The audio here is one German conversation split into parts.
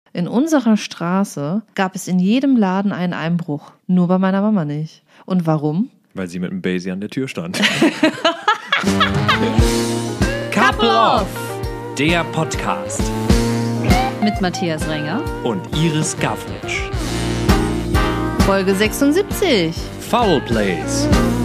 In unserer Straße gab es in jedem Laden einen Einbruch. Nur bei meiner Mama nicht. Und warum? Weil sie mit dem Basie an der Tür stand. Couple Off! Der Podcast. Mit Matthias Renger Und Iris Gavnitsch. Folge 76. Foul Plays.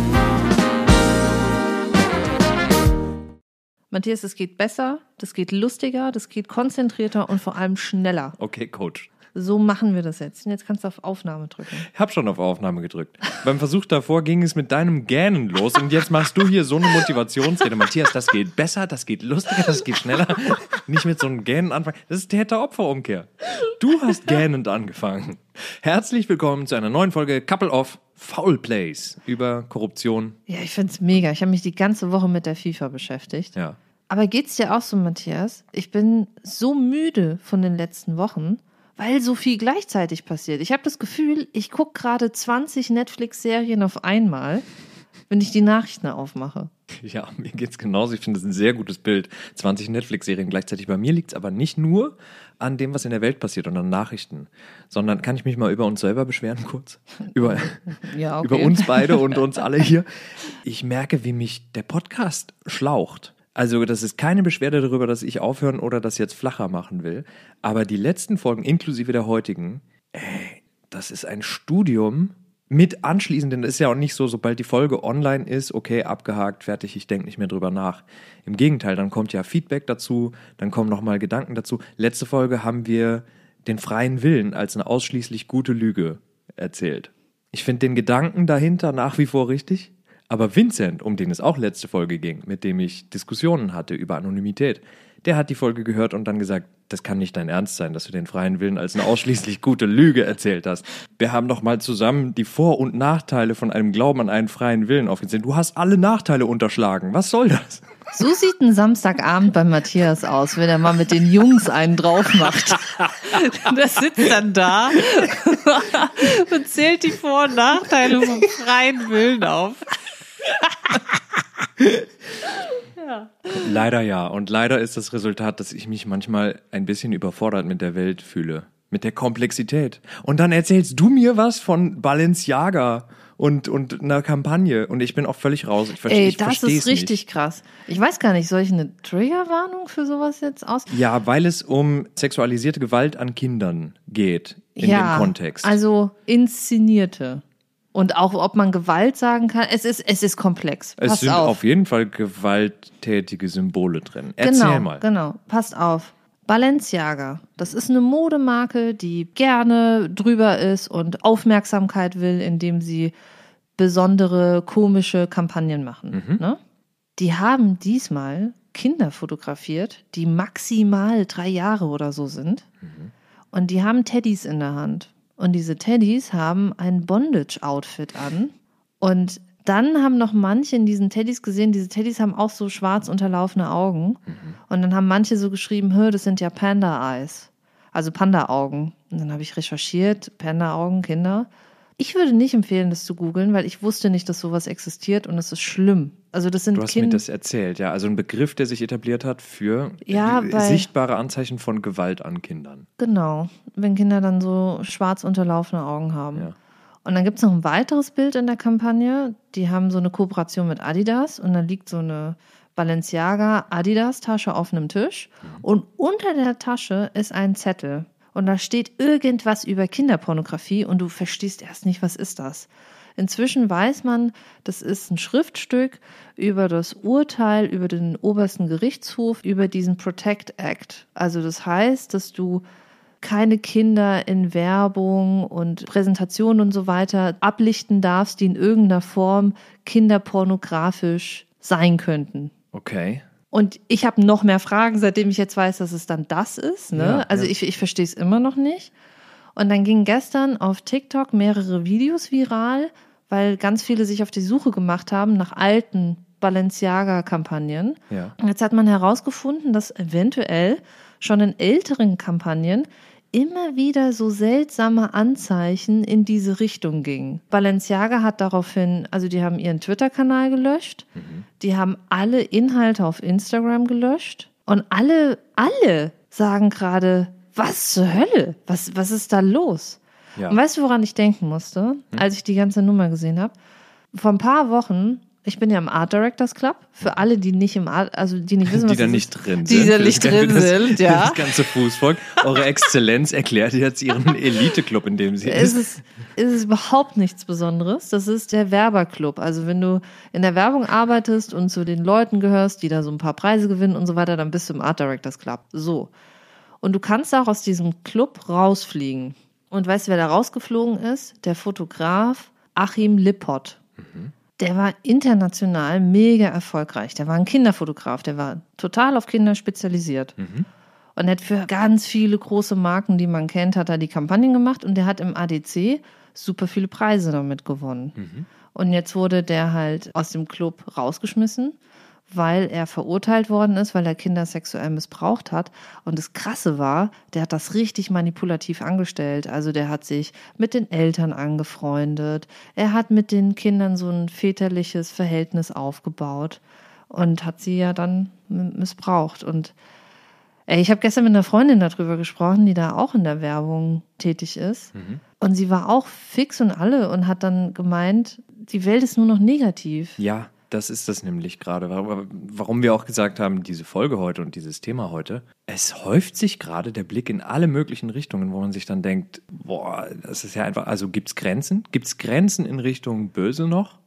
Matthias, es geht besser, das geht lustiger, das geht konzentrierter und vor allem schneller. Okay, Coach. So machen wir das jetzt. Und jetzt kannst du auf Aufnahme drücken. Ich habe schon auf Aufnahme gedrückt. Beim Versuch davor ging es mit deinem Gähnen los und jetzt machst du hier so eine Motivationsrede. Matthias, das geht besser, das geht lustiger, das geht schneller. Nicht mit so einem Gähnen anfangen. Das ist Täter-Opfer-Umkehr. Du hast gähnend angefangen. Herzlich willkommen zu einer neuen Folge Couple of Foul Plays über Korruption. Ja, ich find's mega. Ich habe mich die ganze Woche mit der FIFA beschäftigt. Ja. Aber geht's dir auch so, Matthias? Ich bin so müde von den letzten Wochen, weil so viel gleichzeitig passiert. Ich habe das Gefühl, ich gucke gerade 20 Netflix-Serien auf einmal, wenn ich die Nachrichten aufmache. Ja, mir geht's genauso. Ich finde das ein sehr gutes Bild. 20 Netflix-Serien gleichzeitig. Bei mir liegt's aber nicht nur an dem, was in der Welt passiert und an Nachrichten, sondern kann ich mich mal über uns selber beschweren kurz? Über uns beide und uns alle hier. Ich merke, wie mich der Podcast schlaucht. Also das ist keine Beschwerde darüber, dass ich aufhören oder das jetzt flacher machen will. Aber die letzten Folgen, inklusive der heutigen, das ist ein Studium mit anschließenden. Das ist ja auch nicht so, sobald die Folge online ist, okay, abgehakt, fertig, ich denke nicht mehr drüber nach. Im Gegenteil, dann kommt ja Feedback dazu, dann kommen nochmal Gedanken dazu. Letzte Folge haben wir den freien Willen als eine ausschließlich gute Lüge erzählt. Ich finde den Gedanken dahinter nach wie vor richtig. Aber Vincent, um den es auch letzte Folge ging, mit dem ich Diskussionen hatte über Anonymität, der hat die Folge gehört und dann gesagt, das kann nicht dein Ernst sein, dass du den freien Willen als eine ausschließlich gute Lüge erzählt hast. Wir haben doch mal zusammen die Vor- und Nachteile von einem Glauben an einen freien Willen aufgezählt. Du hast alle Nachteile unterschlagen. Was soll das? So sieht ein Samstagabend bei Matthias aus, wenn er mal mit den Jungs einen drauf macht. Der sitzt dann da und zählt die Vor- und Nachteile vom freien Willen auf. Ja. Leider ja. Und leider ist das Resultat, dass ich mich manchmal ein bisschen überfordert mit der Welt fühle. Mit der Komplexität. Und dann erzählst du mir was von Balenciaga und einer Kampagne. Und ich bin auch völlig raus. Ich verstehe es nicht. Das ist richtig krass. Ich weiß gar nicht, soll ich eine Triggerwarnung für sowas jetzt aus? Ja, weil es um sexualisierte Gewalt an Kindern geht. In dem Kontext. Also inszenierte. Und auch, ob man Gewalt sagen kann, es ist komplex. Es sind auf jeden Fall gewalttätige Symbole drin. Erzähl mal. Genau, passt auf. Balenciaga, das ist eine Modemarke, die gerne drüber ist und Aufmerksamkeit will, indem sie besondere, komische Kampagnen machen. Ne? Die haben diesmal Kinder fotografiert, die maximal 3 Jahre oder so sind. Und die haben Teddys in der Hand. Und diese Teddys haben ein Bondage-Outfit an. Und dann haben noch manche in diesen Teddys gesehen, diese Teddys haben auch so schwarz unterlaufene Augen. Und dann haben manche so geschrieben, das sind ja Panda-Eyes, also Panda-Augen. Und dann habe ich recherchiert, Panda-Augen, Kinder. Ich würde nicht empfehlen, das zu googeln, weil ich wusste nicht, dass sowas existiert und es ist schlimm. Also das sind Du hast mir das erzählt, ja. Also ein Begriff, der sich etabliert hat für sichtbare Anzeichen von Gewalt an Kindern. Genau, wenn Kinder dann so schwarz unterlaufene Augen haben. Ja. Und dann gibt es noch ein weiteres Bild in der Kampagne. Die haben so eine Kooperation mit Adidas und dann liegt so eine Balenciaga-Adidas-Tasche auf einem Tisch und unter der Tasche ist ein Zettel. Und da steht irgendwas über Kinderpornografie und du verstehst erst nicht, was ist das? Inzwischen weiß man, das ist ein Schriftstück über das Urteil über den obersten Gerichtshof, über diesen Protect Act. Also das heißt, dass du keine Kinder in Werbung und Präsentationen und so weiter ablichten darfst, die in irgendeiner Form kinderpornografisch sein könnten. Okay. Und ich habe noch mehr Fragen, seitdem ich jetzt weiß, dass es dann das ist. Ne? Ja, also ich verstehe es immer noch nicht. Und dann gingen gestern auf TikTok mehrere Videos viral, weil ganz viele sich auf die Suche gemacht haben nach alten Balenciaga-Kampagnen. Ja. Und jetzt hat man herausgefunden, dass eventuell schon in älteren Kampagnen immer wieder so seltsame Anzeichen in diese Richtung gingen. Balenciaga hat daraufhin, also die haben ihren Twitter-Kanal gelöscht, die haben alle Inhalte auf Instagram gelöscht und alle sagen gerade, was zur Hölle? Was ist da los? Ja. Und weißt du, woran ich denken musste, als ich die ganze Nummer gesehen habe? Vor ein paar Wochen, ich bin ja im Art Directors Club, für alle, die nicht im Art, also die nicht wissen, was die da das nicht ist, drin die sind. da nicht drin sind, ja. Das ganze Fußvolk. Eure Exzellenz erklärt jetzt ihren Elite-Club, in dem sie ist. Es ist überhaupt nichts Besonderes. Das ist der Werberclub. Also wenn du in der Werbung arbeitest und zu den Leuten gehörst, die da so ein paar Preise gewinnen und so weiter, dann bist du im Art Directors Club. So. Und du kannst auch aus diesem Club rausfliegen. Und weißt du, wer da rausgeflogen ist? Der Fotograf Achim Lippert. Der war international mega erfolgreich. Der war ein Kinderfotograf. Der war total auf Kinder spezialisiert. Und er hat für ganz viele große Marken, die man kennt, hat er die Kampagnen gemacht. Und der hat im ADC super viele Preise damit gewonnen. Und jetzt wurde der halt aus dem Club rausgeschmissen, weil er verurteilt worden ist, weil er Kinder sexuell missbraucht hat. Und das Krasse war, der hat das richtig manipulativ angestellt. Also der hat sich mit den Eltern angefreundet. Er hat mit den Kindern so ein väterliches Verhältnis aufgebaut und hat sie ja dann missbraucht. Und ich habe gestern mit einer Freundin darüber gesprochen, die da auch in der Werbung tätig ist. Und sie war auch fix und alle und hat dann gemeint, die Welt ist nur noch negativ. Ja, das ist das nämlich gerade, warum wir auch gesagt haben, diese Folge heute und dieses Thema heute. Es häuft sich gerade der Blick in alle möglichen Richtungen, wo man sich dann denkt, boah, das ist ja einfach, also gibt's Grenzen? Gibt's Grenzen in Richtung Böse noch?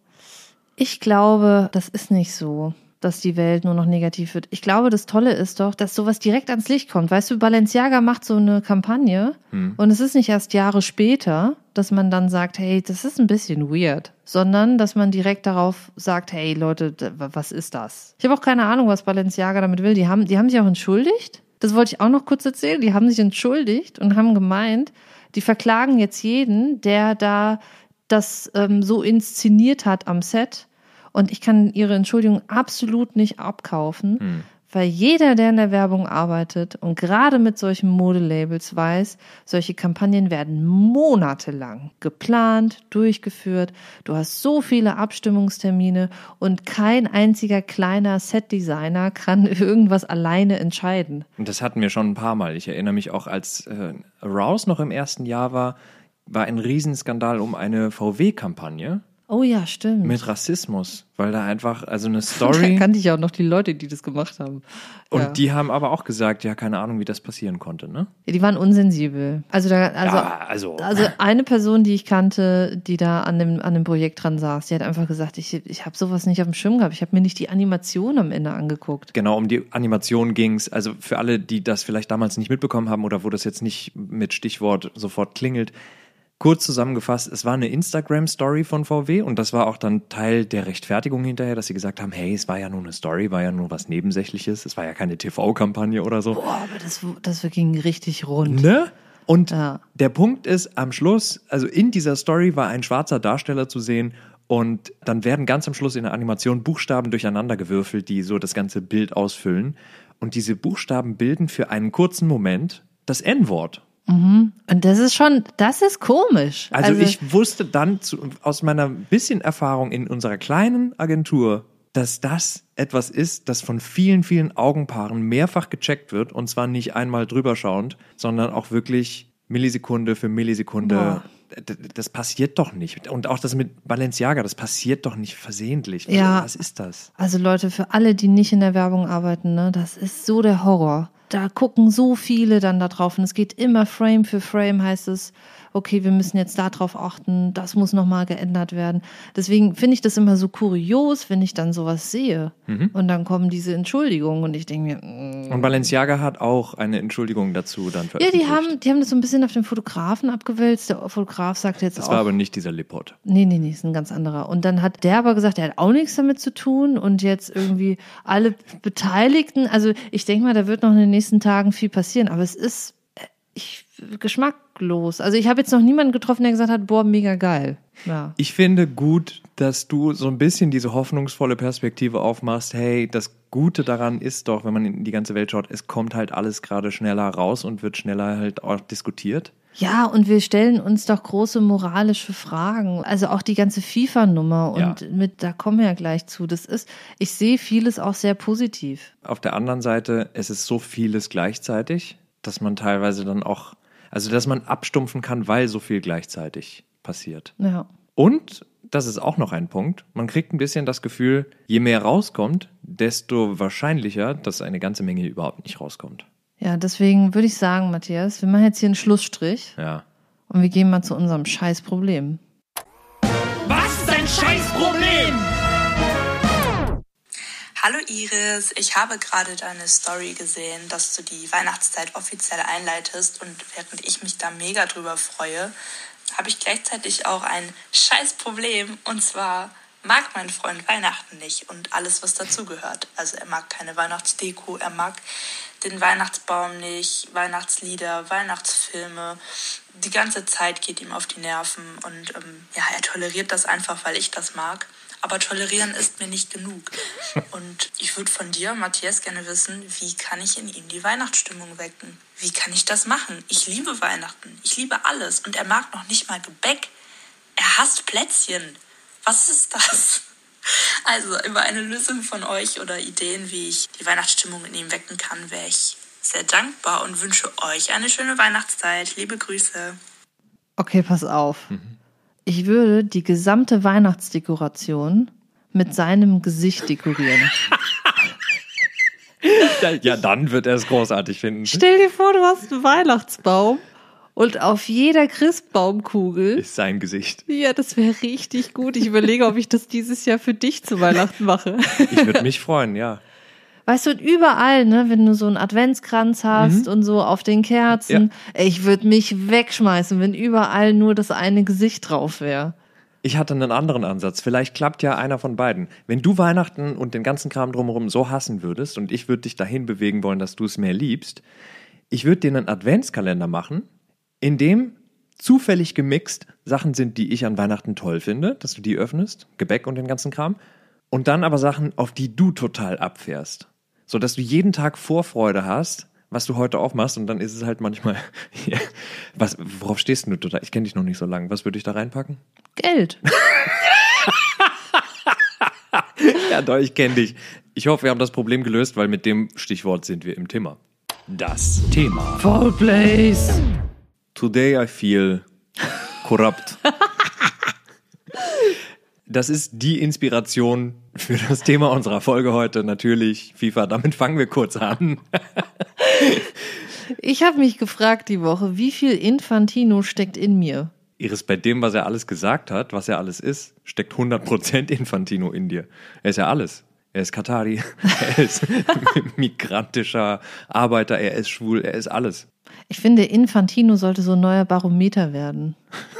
Ich glaube, das ist nicht so, dass die Welt nur noch negativ wird. Ich glaube, das Tolle ist doch, dass sowas direkt ans Licht kommt. Weißt du, Balenciaga macht so eine Kampagne und es ist nicht erst Jahre später, dass man dann sagt, hey, das ist ein bisschen weird, sondern dass man direkt darauf sagt, hey Leute, was ist das? Ich habe auch keine Ahnung, was Balenciaga damit will. Die haben sich auch entschuldigt. Das wollte ich auch noch kurz erzählen. Die haben sich entschuldigt und haben gemeint, die verklagen jetzt jeden, der da das so inszeniert hat am Set. Und ich kann ihre Entschuldigung absolut nicht abkaufen, weil jeder, der in der Werbung arbeitet und gerade mit solchen Modelabels weiß, solche Kampagnen werden monatelang geplant, durchgeführt. Du hast so viele Abstimmungstermine und kein einziger kleiner Setdesigner kann irgendwas alleine entscheiden. Und das hatten wir schon ein paar Mal. Ich erinnere mich auch, als Arouse noch im ersten Jahr war ein Riesenskandal um eine VW-Kampagne. Oh ja, stimmt. Mit Rassismus, weil da einfach, also eine Story. Da kannte ich auch noch die Leute, die das gemacht haben. Und ja. Die haben aber auch gesagt, ja, keine Ahnung, wie das passieren konnte, ne? Ja, die waren unsensibel. Also eine Person, die ich kannte, die da an dem Projekt dran saß, die hat einfach gesagt, ich habe sowas nicht auf dem Schirm gehabt. Ich habe mir nicht die Animation am Ende angeguckt. Genau, um die Animation ging's. Also für alle, die das vielleicht damals nicht mitbekommen haben oder wo das jetzt nicht mit Stichwort sofort klingelt. Kurz zusammengefasst, es war eine Instagram-Story von VW und das war auch dann Teil der Rechtfertigung hinterher, dass sie gesagt haben, hey, es war ja nur eine Story, war ja nur was Nebensächliches, es war ja keine TV-Kampagne oder so. Boah, aber das ging richtig rund. Ne? Und ja. Der Punkt ist, am Schluss, also in dieser Story war ein schwarzer Darsteller zu sehen und dann werden ganz am Schluss in der Animation Buchstaben durcheinander gewürfelt, die so das ganze Bild ausfüllen. Und diese Buchstaben bilden für einen kurzen Moment das N-Wort. Und das ist komisch. Also ich wusste dann aus meiner bisschen Erfahrung in unserer kleinen Agentur, dass das etwas ist, das von vielen, vielen Augenpaaren mehrfach gecheckt wird und zwar nicht einmal drüber schauend, sondern auch wirklich Millisekunde für Millisekunde. Boah. Das passiert doch nicht. Und auch das mit Balenciaga, das passiert doch nicht versehentlich. Ja. Was ist das? Also Leute, für alle, die nicht in der Werbung arbeiten, ne, das ist so der Horror. Da gucken so viele dann da drauf und es geht immer Frame für Frame, heißt es, okay, wir müssen jetzt da drauf achten, das muss nochmal geändert werden. Deswegen finde ich das immer so kurios, wenn ich dann sowas sehe. Und dann kommen diese Entschuldigungen und ich denke mir... Und Balenciaga hat auch eine Entschuldigung dazu dann Ja, veröffentlicht. die haben das so ein bisschen auf den Fotografen abgewälzt. Der Fotograf sagt jetzt Das auch... war aber nicht dieser Lippert. Nee, ist ein ganz anderer. Und dann hat der aber gesagt, er hat auch nichts damit zu tun und jetzt irgendwie alle Beteiligten, also ich denke mal, da wird noch in den nächsten Tagen viel passieren, aber es ist geschmacklos. Also ich habe jetzt noch niemanden getroffen, der gesagt hat, boah, mega geil. Ja. Ich finde gut, dass du so ein bisschen diese hoffnungsvolle Perspektive aufmachst, hey, das Gute daran ist doch, wenn man in die ganze Welt schaut, es kommt halt alles gerade schneller raus und wird schneller halt auch diskutiert. Ja, und wir stellen uns doch große moralische Fragen. Also auch die ganze FIFA-Nummer und da kommen wir ja gleich zu. Ich sehe vieles auch sehr positiv. Auf der anderen Seite, es ist so vieles gleichzeitig. dass man teilweise dann auch, also dass man abstumpfen kann, weil so viel gleichzeitig passiert. Ja. Und, das ist auch noch ein Punkt, man kriegt ein bisschen das Gefühl, je mehr rauskommt, desto wahrscheinlicher, dass eine ganze Menge überhaupt nicht rauskommt. Ja, deswegen würde ich sagen, Matthias, wir machen jetzt hier einen Schlussstrich Ja. und wir gehen mal zu unserem Scheißproblem. Was ist dein Scheißproblem? Hallo Iris, ich habe gerade deine Story gesehen, dass du die Weihnachtszeit offiziell einleitest und während ich mich da mega drüber freue, habe ich gleichzeitig auch ein Scheißproblem und zwar mag mein Freund Weihnachten nicht und alles, was dazugehört. Also er mag keine Weihnachtsdeko, er mag den Weihnachtsbaum nicht, Weihnachtslieder, Weihnachtsfilme. Die ganze Zeit geht ihm auf die Nerven und er toleriert das einfach, weil ich das mag. Aber tolerieren ist mir nicht genug. Und ich würde von dir, Matthias, gerne wissen, wie kann ich in ihm die Weihnachtsstimmung wecken? Wie kann ich das machen? Ich liebe Weihnachten. Ich liebe alles. Und er mag noch nicht mal Gebäck. Er hasst Plätzchen. Was ist das? Also über eine Lösung von euch oder Ideen, wie ich die Weihnachtsstimmung in ihm wecken kann, wäre ich sehr dankbar und wünsche euch eine schöne Weihnachtszeit. Liebe Grüße. Okay, pass auf. Ich würde die gesamte Weihnachtsdekoration mit seinem Gesicht dekorieren. Ja, dann wird er es großartig finden. Stell dir vor, du hast einen Weihnachtsbaum und auf jeder Christbaumkugel. Ist sein Gesicht. Ja, das wäre richtig gut. Ich überlege, ob ich das dieses Jahr für dich zu Weihnachten mache. Ich würde mich freuen, ja. Weißt du, und überall, ne, wenn du so einen Adventskranz hast und so auf den Kerzen, ich würde mich wegschmeißen, wenn überall nur das eine Gesicht drauf wäre. Ich hatte einen anderen Ansatz. Vielleicht klappt ja einer von beiden. Wenn du Weihnachten und den ganzen Kram drumherum so hassen würdest und ich würde dich dahin bewegen wollen, dass du es mehr liebst, ich würde dir einen Adventskalender machen, in dem zufällig gemixt Sachen sind, die ich an Weihnachten toll finde, dass du die öffnest, Gebäck und den ganzen Kram, und dann aber Sachen, auf die du total abfährst. So, dass du jeden Tag Vorfreude hast, was du heute aufmachst und dann ist es halt manchmal, worauf stehst du total? Ich kenne dich noch nicht so lange. Was würde ich da reinpacken? Geld. Ja, doch, ich kenne dich. Ich hoffe, wir haben das Problem gelöst, weil mit dem Stichwort sind wir im Thema. Das Thema. Foul Place. Today I feel corrupt. Das ist die Inspiration für das Thema unserer Folge heute. Natürlich FIFA, damit fangen wir kurz an. Ich habe mich gefragt die Woche, wie viel Infantino steckt in mir? Iris, bei dem, was er alles gesagt hat, was er alles ist, steckt 100% Infantino in dir. Er ist ja alles. Er ist Katari, er ist migrantischer Arbeiter, er ist schwul, er ist alles. Ich finde, Infantino sollte so ein neuer Barometer werden.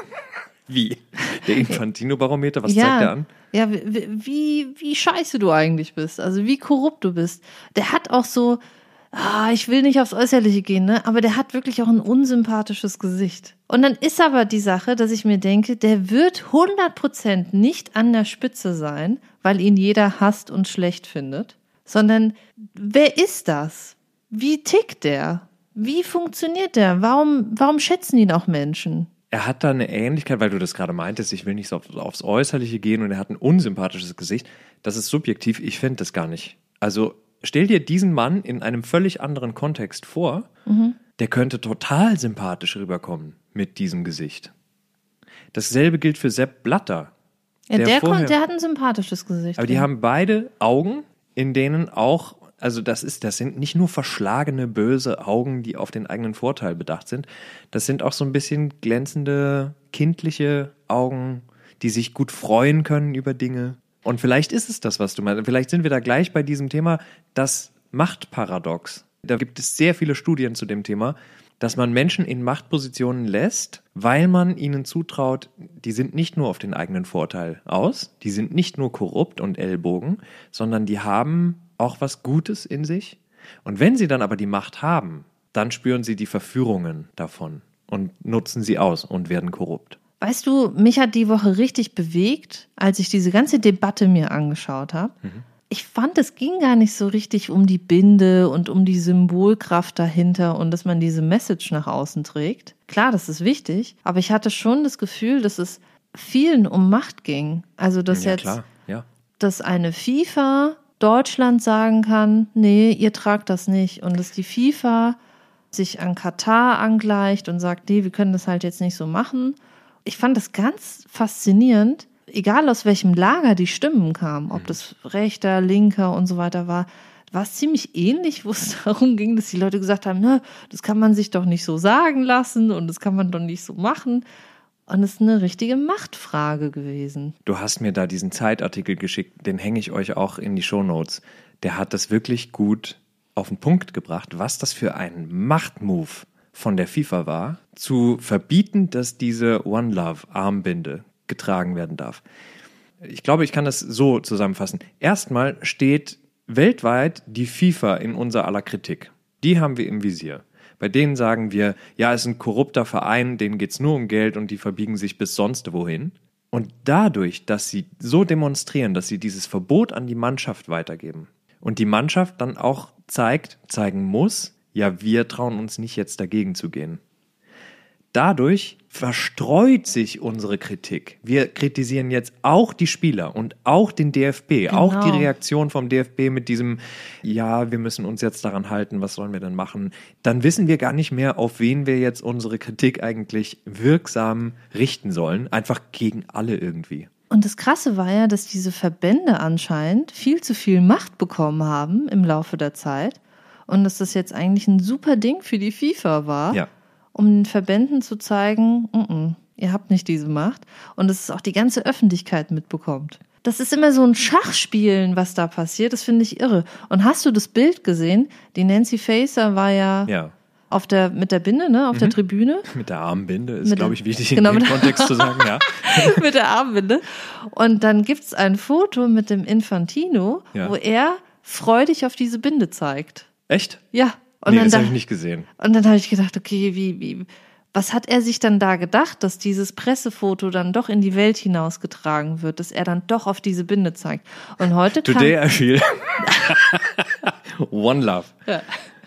Wie? Der Infantino-Barometer, was zeigt der an? Ja, wie scheiße du eigentlich bist, also wie korrupt du bist. Der hat auch so, ich will nicht aufs Äußerliche gehen, ne? Aber der hat wirklich auch ein unsympathisches Gesicht. Und dann ist aber die Sache, dass ich mir denke, der wird 100% nicht an der Spitze sein, weil ihn jeder hasst und schlecht findet, sondern wer ist das? Wie tickt der? Wie funktioniert der? Warum schätzen ihn auch Menschen? Er hat da eine Ähnlichkeit, weil du das gerade meintest, ich will nicht so aufs Äußerliche gehen und er hat ein unsympathisches Gesicht. Das ist subjektiv, ich fände das gar nicht. Also stell dir diesen Mann in einem völlig anderen Kontext vor, der könnte total sympathisch rüberkommen mit diesem Gesicht. Dasselbe gilt für Sepp Blatter. Ja, der hat ein sympathisches Gesicht. Aber die haben beide Augen, in denen auch, also das sind nicht nur verschlagene, böse Augen, die auf den eigenen Vorteil bedacht sind. Das sind auch so ein bisschen glänzende, kindliche Augen, die sich gut freuen können über Dinge. Und vielleicht ist es das, was du meinst. Vielleicht sind wir da gleich bei diesem Thema, das Machtparadox. Da gibt es sehr viele Studien zu dem Thema, dass man Menschen in Machtpositionen lässt, weil man ihnen zutraut, die sind nicht nur auf den eigenen Vorteil aus, die sind nicht nur korrupt und Ellbogen, sondern die haben auch was Gutes in sich. Und wenn sie dann aber die Macht haben, dann spüren sie die Verführungen davon und nutzen sie aus und werden korrupt. Weißt du, mich hat die Woche richtig bewegt, als ich diese ganze Debatte mir angeschaut habe. Ich fand, es ging gar nicht so richtig um die Binde und um die Symbolkraft dahinter und dass man diese Message nach außen trägt. Klar, das ist wichtig, aber ich hatte schon das Gefühl, dass es vielen um Macht ging. Also, dass dass eine FIFA Deutschland sagen kann, nee, ihr tragt das nicht. Und dass die FIFA sich an Katar angleicht und sagt, nee, wir können das halt jetzt nicht so machen. Ich fand das ganz faszinierend, egal aus welchem Lager die Stimmen kamen, ob das rechter, linker und so weiter war es ziemlich ähnlich, wo es darum ging, dass die Leute gesagt haben, ne, das kann man sich doch nicht so sagen lassen und das kann man doch nicht so machen. Und es ist eine richtige Machtfrage gewesen. Du hast mir da diesen Zeitartikel geschickt, den hänge ich euch auch in die Shownotes. Der hat das wirklich gut auf den Punkt gebracht, was das für ein Machtmove von der FIFA war, zu verbieten, dass diese One Love Armbinde getragen werden darf. Ich glaube, ich kann das so zusammenfassen. Erstmal steht weltweit die FIFA in unser aller Kritik. Die haben wir im Visier. Bei denen sagen wir, ja, es ist ein korrupter Verein, denen geht's nur um Geld und die verbiegen sich bis sonst wohin. Und dadurch, dass sie so demonstrieren, dass sie dieses Verbot an die Mannschaft weitergeben und die Mannschaft dann auch zeigen muss, ja, wir trauen uns nicht jetzt dagegen zu gehen. Dadurch verstreut sich unsere Kritik. Wir kritisieren jetzt auch die Spieler und auch den DFB, auch die Reaktion vom DFB mit diesem, ja, wir müssen uns jetzt daran halten, was sollen wir denn machen? Dann wissen wir gar nicht mehr, auf wen wir jetzt unsere Kritik eigentlich wirksam richten sollen. Einfach gegen alle irgendwie. Und das Krasse war ja, dass diese Verbände anscheinend viel zu viel Macht bekommen haben im Laufe der Zeit und dass das jetzt eigentlich ein super Ding für die FIFA war. Ja. Um den Verbänden zu zeigen, ihr habt nicht diese Macht und dass es auch die ganze Öffentlichkeit mitbekommt. Das ist immer so ein Schachspielen, was da passiert, das finde ich irre. Und hast du das Bild gesehen? Die Nancy Faeser war ja mit der Binde, ne, auf der Tribüne. Mit der Armbinde ist, glaube ich, wichtig in dem Kontext zu sagen, ja. Mit der Armbinde. Und dann gibt's ein Foto mit dem Infantino, wo er freudig auf diese Binde zeigt. Echt? Ja. Und das habe ich nicht gesehen. Und dann habe ich gedacht, okay, was hat er sich dann da gedacht, dass dieses Pressefoto dann doch in die Welt hinausgetragen wird, dass er dann doch auf diese Binde zeigt. Und heute Today I feel One Love. Ja.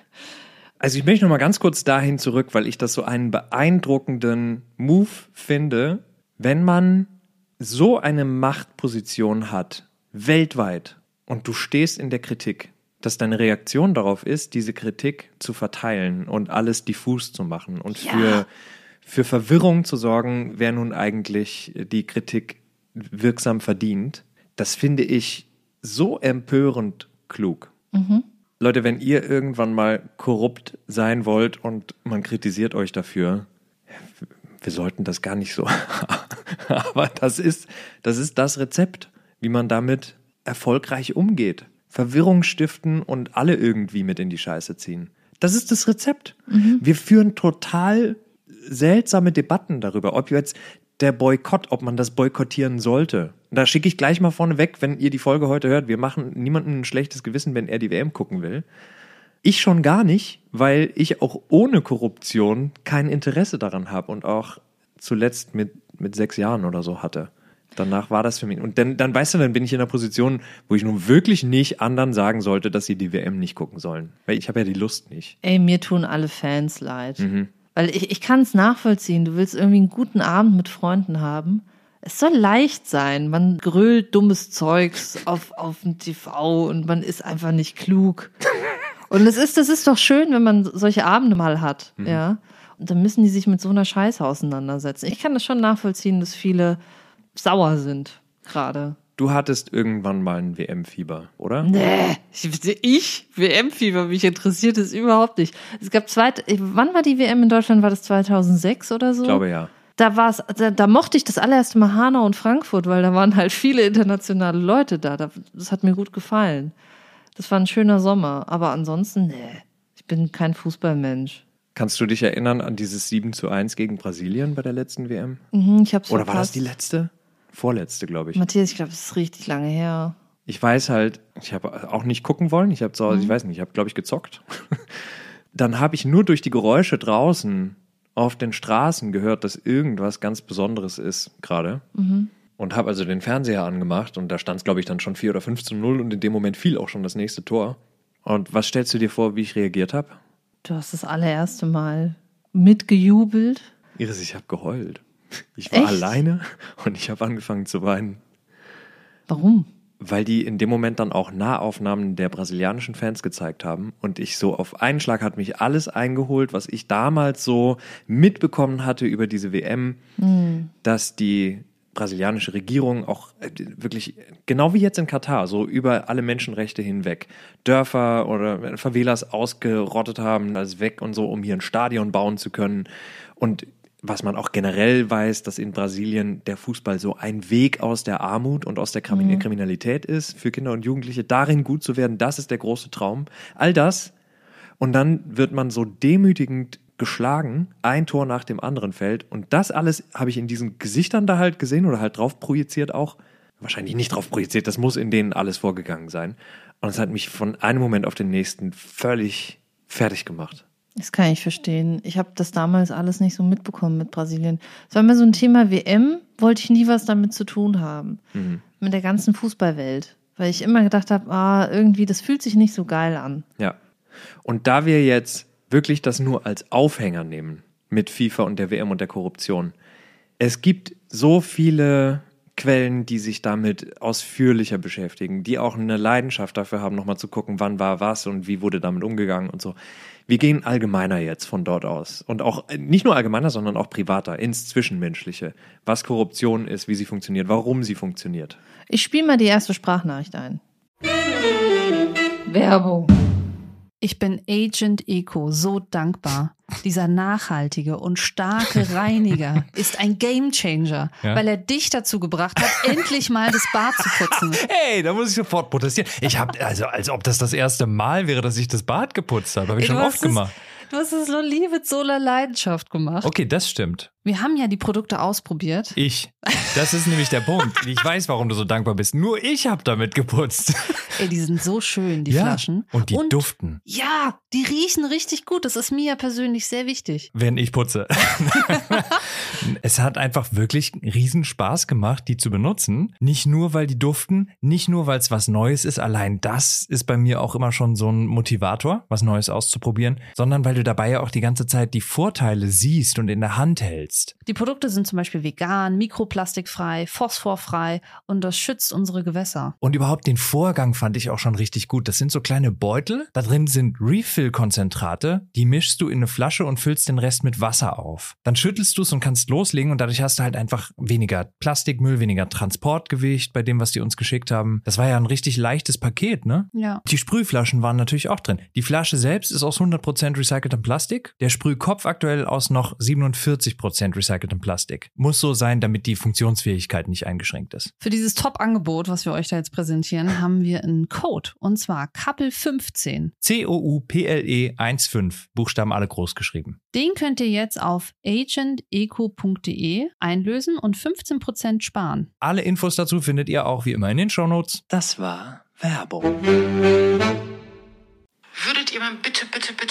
Also ich möchte noch mal ganz kurz dahin zurück, weil ich das so einen beeindruckenden Move finde, wenn man so eine Machtposition hat, weltweit, und du stehst in der Kritik, dass deine Reaktion darauf ist, diese Kritik zu verteilen und alles diffus zu machen und für Verwirrung zu sorgen, wer nun eigentlich die Kritik wirksam verdient. Das finde ich so empörend klug. Mhm. Leute, wenn ihr irgendwann mal korrupt sein wollt und man kritisiert euch dafür, wir sollten das gar nicht so. Aber das ist das Rezept, wie man damit erfolgreich umgeht. Verwirrung stiften und alle irgendwie mit in die Scheiße ziehen. Das ist das Rezept. Mhm. Wir führen total seltsame Debatten darüber, ob jetzt der Boykott, ob man das boykottieren sollte. Da schicke ich gleich mal vorne weg, wenn ihr die Folge heute hört, wir machen niemandem ein schlechtes Gewissen, wenn er die WM gucken will. Ich schon gar nicht, weil ich auch ohne Korruption kein Interesse daran habe und auch zuletzt mit 6 Jahren oder so hatte. Danach war das für mich. Und dann weißt du, dann bin ich in einer Position, wo ich nun wirklich nicht anderen sagen sollte, dass sie die WM nicht gucken sollen. Weil ich habe ja die Lust nicht. Ey, mir tun alle Fans leid. Mhm. Weil ich kann es nachvollziehen. Du willst irgendwie einen guten Abend mit Freunden haben. Es soll leicht sein. Man grölt dummes Zeugs auf dem TV und man ist einfach nicht klug. Und das ist doch schön, wenn man solche Abende mal hat. Mhm. Ja. Und dann müssen die sich mit so einer Scheiße auseinandersetzen. Ich kann das schon nachvollziehen, dass viele sauer sind gerade. Du hattest irgendwann mal ein WM-Fieber, oder? Nee, ich WM-Fieber, mich interessiert es überhaupt nicht. Es gab wann war die WM in Deutschland? War das 2006 oder so? Ich glaube, ja. Da mochte ich das allererste Mal Hanau und Frankfurt, weil da waren halt viele internationale Leute da. Das hat mir gut gefallen. Das war ein schöner Sommer. Aber ansonsten, nee, ich bin kein Fußballmensch. Kannst du dich erinnern an dieses 7:1 gegen Brasilien bei der letzten WM? Mhm, ich hab's verpasst. Oder war das die letzte? Vorletzte, glaube ich. Matthias, ich glaube, das ist richtig lange her. Ich weiß halt, ich habe auch nicht gucken wollen. Ich habe zu Hause, ich weiß nicht, ich habe, glaube ich, gezockt. Dann habe ich nur durch die Geräusche draußen auf den Straßen gehört, dass irgendwas ganz Besonderes ist gerade. Mhm. Und habe also den Fernseher angemacht und da stand es, glaube ich, dann schon 4 oder 5:0 und in dem Moment fiel auch schon das nächste Tor. Und was stellst du dir vor, wie ich reagiert habe? Du hast das allererste Mal mitgejubelt. Iris, ich habe geheult. Ich war alleine und ich habe angefangen zu weinen. Warum? weil die in dem Moment dann auch Nahaufnahmen der brasilianischen Fans gezeigt haben und ich so auf einen Schlag hat mich alles eingeholt, was ich damals so mitbekommen hatte über diese WM, dass die brasilianische Regierung auch wirklich, genau wie jetzt in Katar, so über alle Menschenrechte hinweg Dörfer oder Favelas ausgerottet haben, alles weg und so, um hier ein Stadion bauen zu können. Und was man auch generell weiß, dass in Brasilien der Fußball so ein Weg aus der Armut und aus der Kriminalität ist, für Kinder und Jugendliche darin gut zu werden, das ist der große Traum. All das. Und dann wird man so demütigend geschlagen, ein Tor nach dem anderen fällt. Und das alles habe ich in diesen Gesichtern da halt gesehen oder halt drauf projiziert auch. Wahrscheinlich nicht drauf projiziert, das muss in denen alles vorgegangen sein. Und es hat mich von einem Moment auf den nächsten völlig fertig gemacht. Das kann ich verstehen. Ich habe das damals alles nicht so mitbekommen mit Brasilien. Es war immer so ein Thema WM, wollte ich nie was damit zu tun haben. Mit der ganzen Fußballwelt. Weil ich immer gedacht habe, irgendwie, das fühlt sich nicht so geil an. Ja. Und da wir jetzt wirklich das nur als Aufhänger nehmen mit FIFA und der WM und der Korruption. Es gibt so viele Quellen, die sich damit ausführlicher beschäftigen, die auch eine Leidenschaft dafür haben, nochmal zu gucken, wann war was und wie wurde damit umgegangen und so. Wir gehen allgemeiner jetzt von dort aus und auch nicht nur allgemeiner, sondern auch privater, ins Zwischenmenschliche, was Korruption ist, wie sie funktioniert, warum sie funktioniert. Ich spiele mal die erste Sprachnachricht ein. Werbung. Ich bin Agent Eco so dankbar. Dieser nachhaltige und starke Reiniger ist ein Gamechanger, weil er dich dazu gebracht hat, endlich mal das Bad zu putzen. Hey, da muss ich sofort protestieren. Ich habe, also als ob das erste Mal wäre, dass ich das Bad geputzt habe. Habe ich schon oft gemacht. Du hast es so mit so einer Leidenschaft gemacht. Okay, das stimmt. Wir haben ja die Produkte ausprobiert. Das ist nämlich der Punkt. Ich weiß, warum du so dankbar bist. Nur ich habe damit geputzt. Ey, die sind so schön, die Flaschen. Und die duften. Ja, die riechen richtig gut. Das ist mir ja persönlich sehr wichtig. Wenn ich putze. Es hat einfach wirklich riesen Spaß gemacht, die zu benutzen. Nicht nur, weil die duften, nicht nur, weil es was Neues ist. Allein das ist bei mir auch immer schon so ein Motivator, was Neues auszuprobieren. Sondern weil du dabei ja auch die ganze Zeit die Vorteile siehst und in der Hand hältst. Die Produkte sind zum Beispiel vegan, mikroplastikfrei, phosphorfrei und das schützt unsere Gewässer. Und überhaupt den Vorgang fand ich auch schon richtig gut. Das sind so kleine Beutel. Da drin sind Refill-Konzentrate. Die mischst du in eine Flasche und füllst den Rest mit Wasser auf. Dann schüttelst du es und kannst loslegen und dadurch hast du halt einfach weniger Plastikmüll, weniger Transportgewicht bei dem, was die uns geschickt haben. Das war ja ein richtig leichtes Paket, ne? Ja. Die Sprühflaschen waren natürlich auch drin. Die Flasche selbst ist aus 100% recyceltem Plastik. Der Sprühkopf aktuell aus noch 47% recyceltem Plastik. Muss so sein, damit die Funktionsfähigkeit nicht eingeschränkt ist. Für dieses Top-Angebot, was wir euch da jetzt präsentieren, haben wir einen Code. Und zwar COUPLE15. COUPLE 15. Buchstaben alle groß geschrieben. Den könnt ihr jetzt auf agenteco.de einlösen und 15% sparen. Alle Infos dazu findet ihr auch wie immer in den Shownotes. Das war Werbung. Würdet ihr mir bitte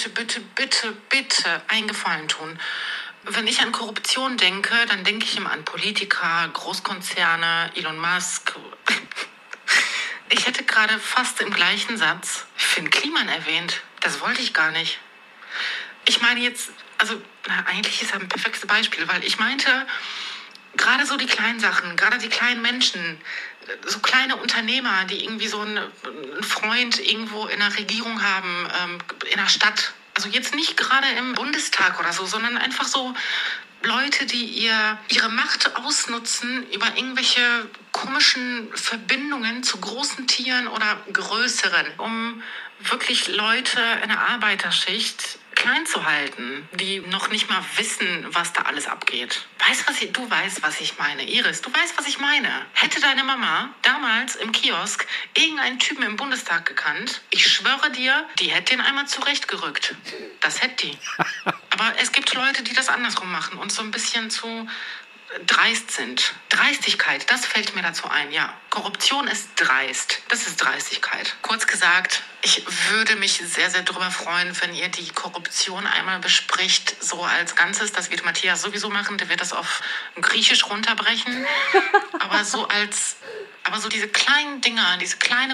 einen Gefallen tun? Wenn ich an Korruption denke, dann denke ich immer an Politiker, Großkonzerne, Elon Musk. Ich hätte gerade fast im gleichen Satz Finn Kliman erwähnt. Das wollte ich gar nicht. Ich meine jetzt, eigentlich ist er ein perfektes Beispiel, weil ich meinte, gerade so die kleinen Sachen, gerade die kleinen Menschen, so kleine Unternehmer, die irgendwie so einen Freund irgendwo in der Regierung haben, in der Stadt. Also jetzt nicht gerade im Bundestag oder so, sondern einfach so Leute, die ihre Macht ausnutzen über irgendwelche komischen Verbindungen zu großen Tieren oder größeren, um wirklich Leute in der Arbeiterschicht klein zu halten, die noch nicht mal wissen, was da alles abgeht. Du weißt, was ich meine. Iris, du weißt, was ich meine. Hätte deine Mama damals im Kiosk irgendeinen Typen im Bundestag gekannt, ich schwöre dir, die hätte ihn einmal zurechtgerückt. Das hätte die. Aber es gibt Leute, die das andersrum machen und so ein bisschen zu dreist sind. Dreistigkeit, das fällt mir dazu ein, ja. Korruption ist dreist. Das ist Dreistigkeit. Kurz gesagt, ich würde mich sehr, sehr darüber freuen, wenn ihr die Korruption einmal bespricht, so als Ganzes. Das wird Matthias sowieso machen, der wird das auf Griechisch runterbrechen. Aber so diese kleinen Dinger, diese kleine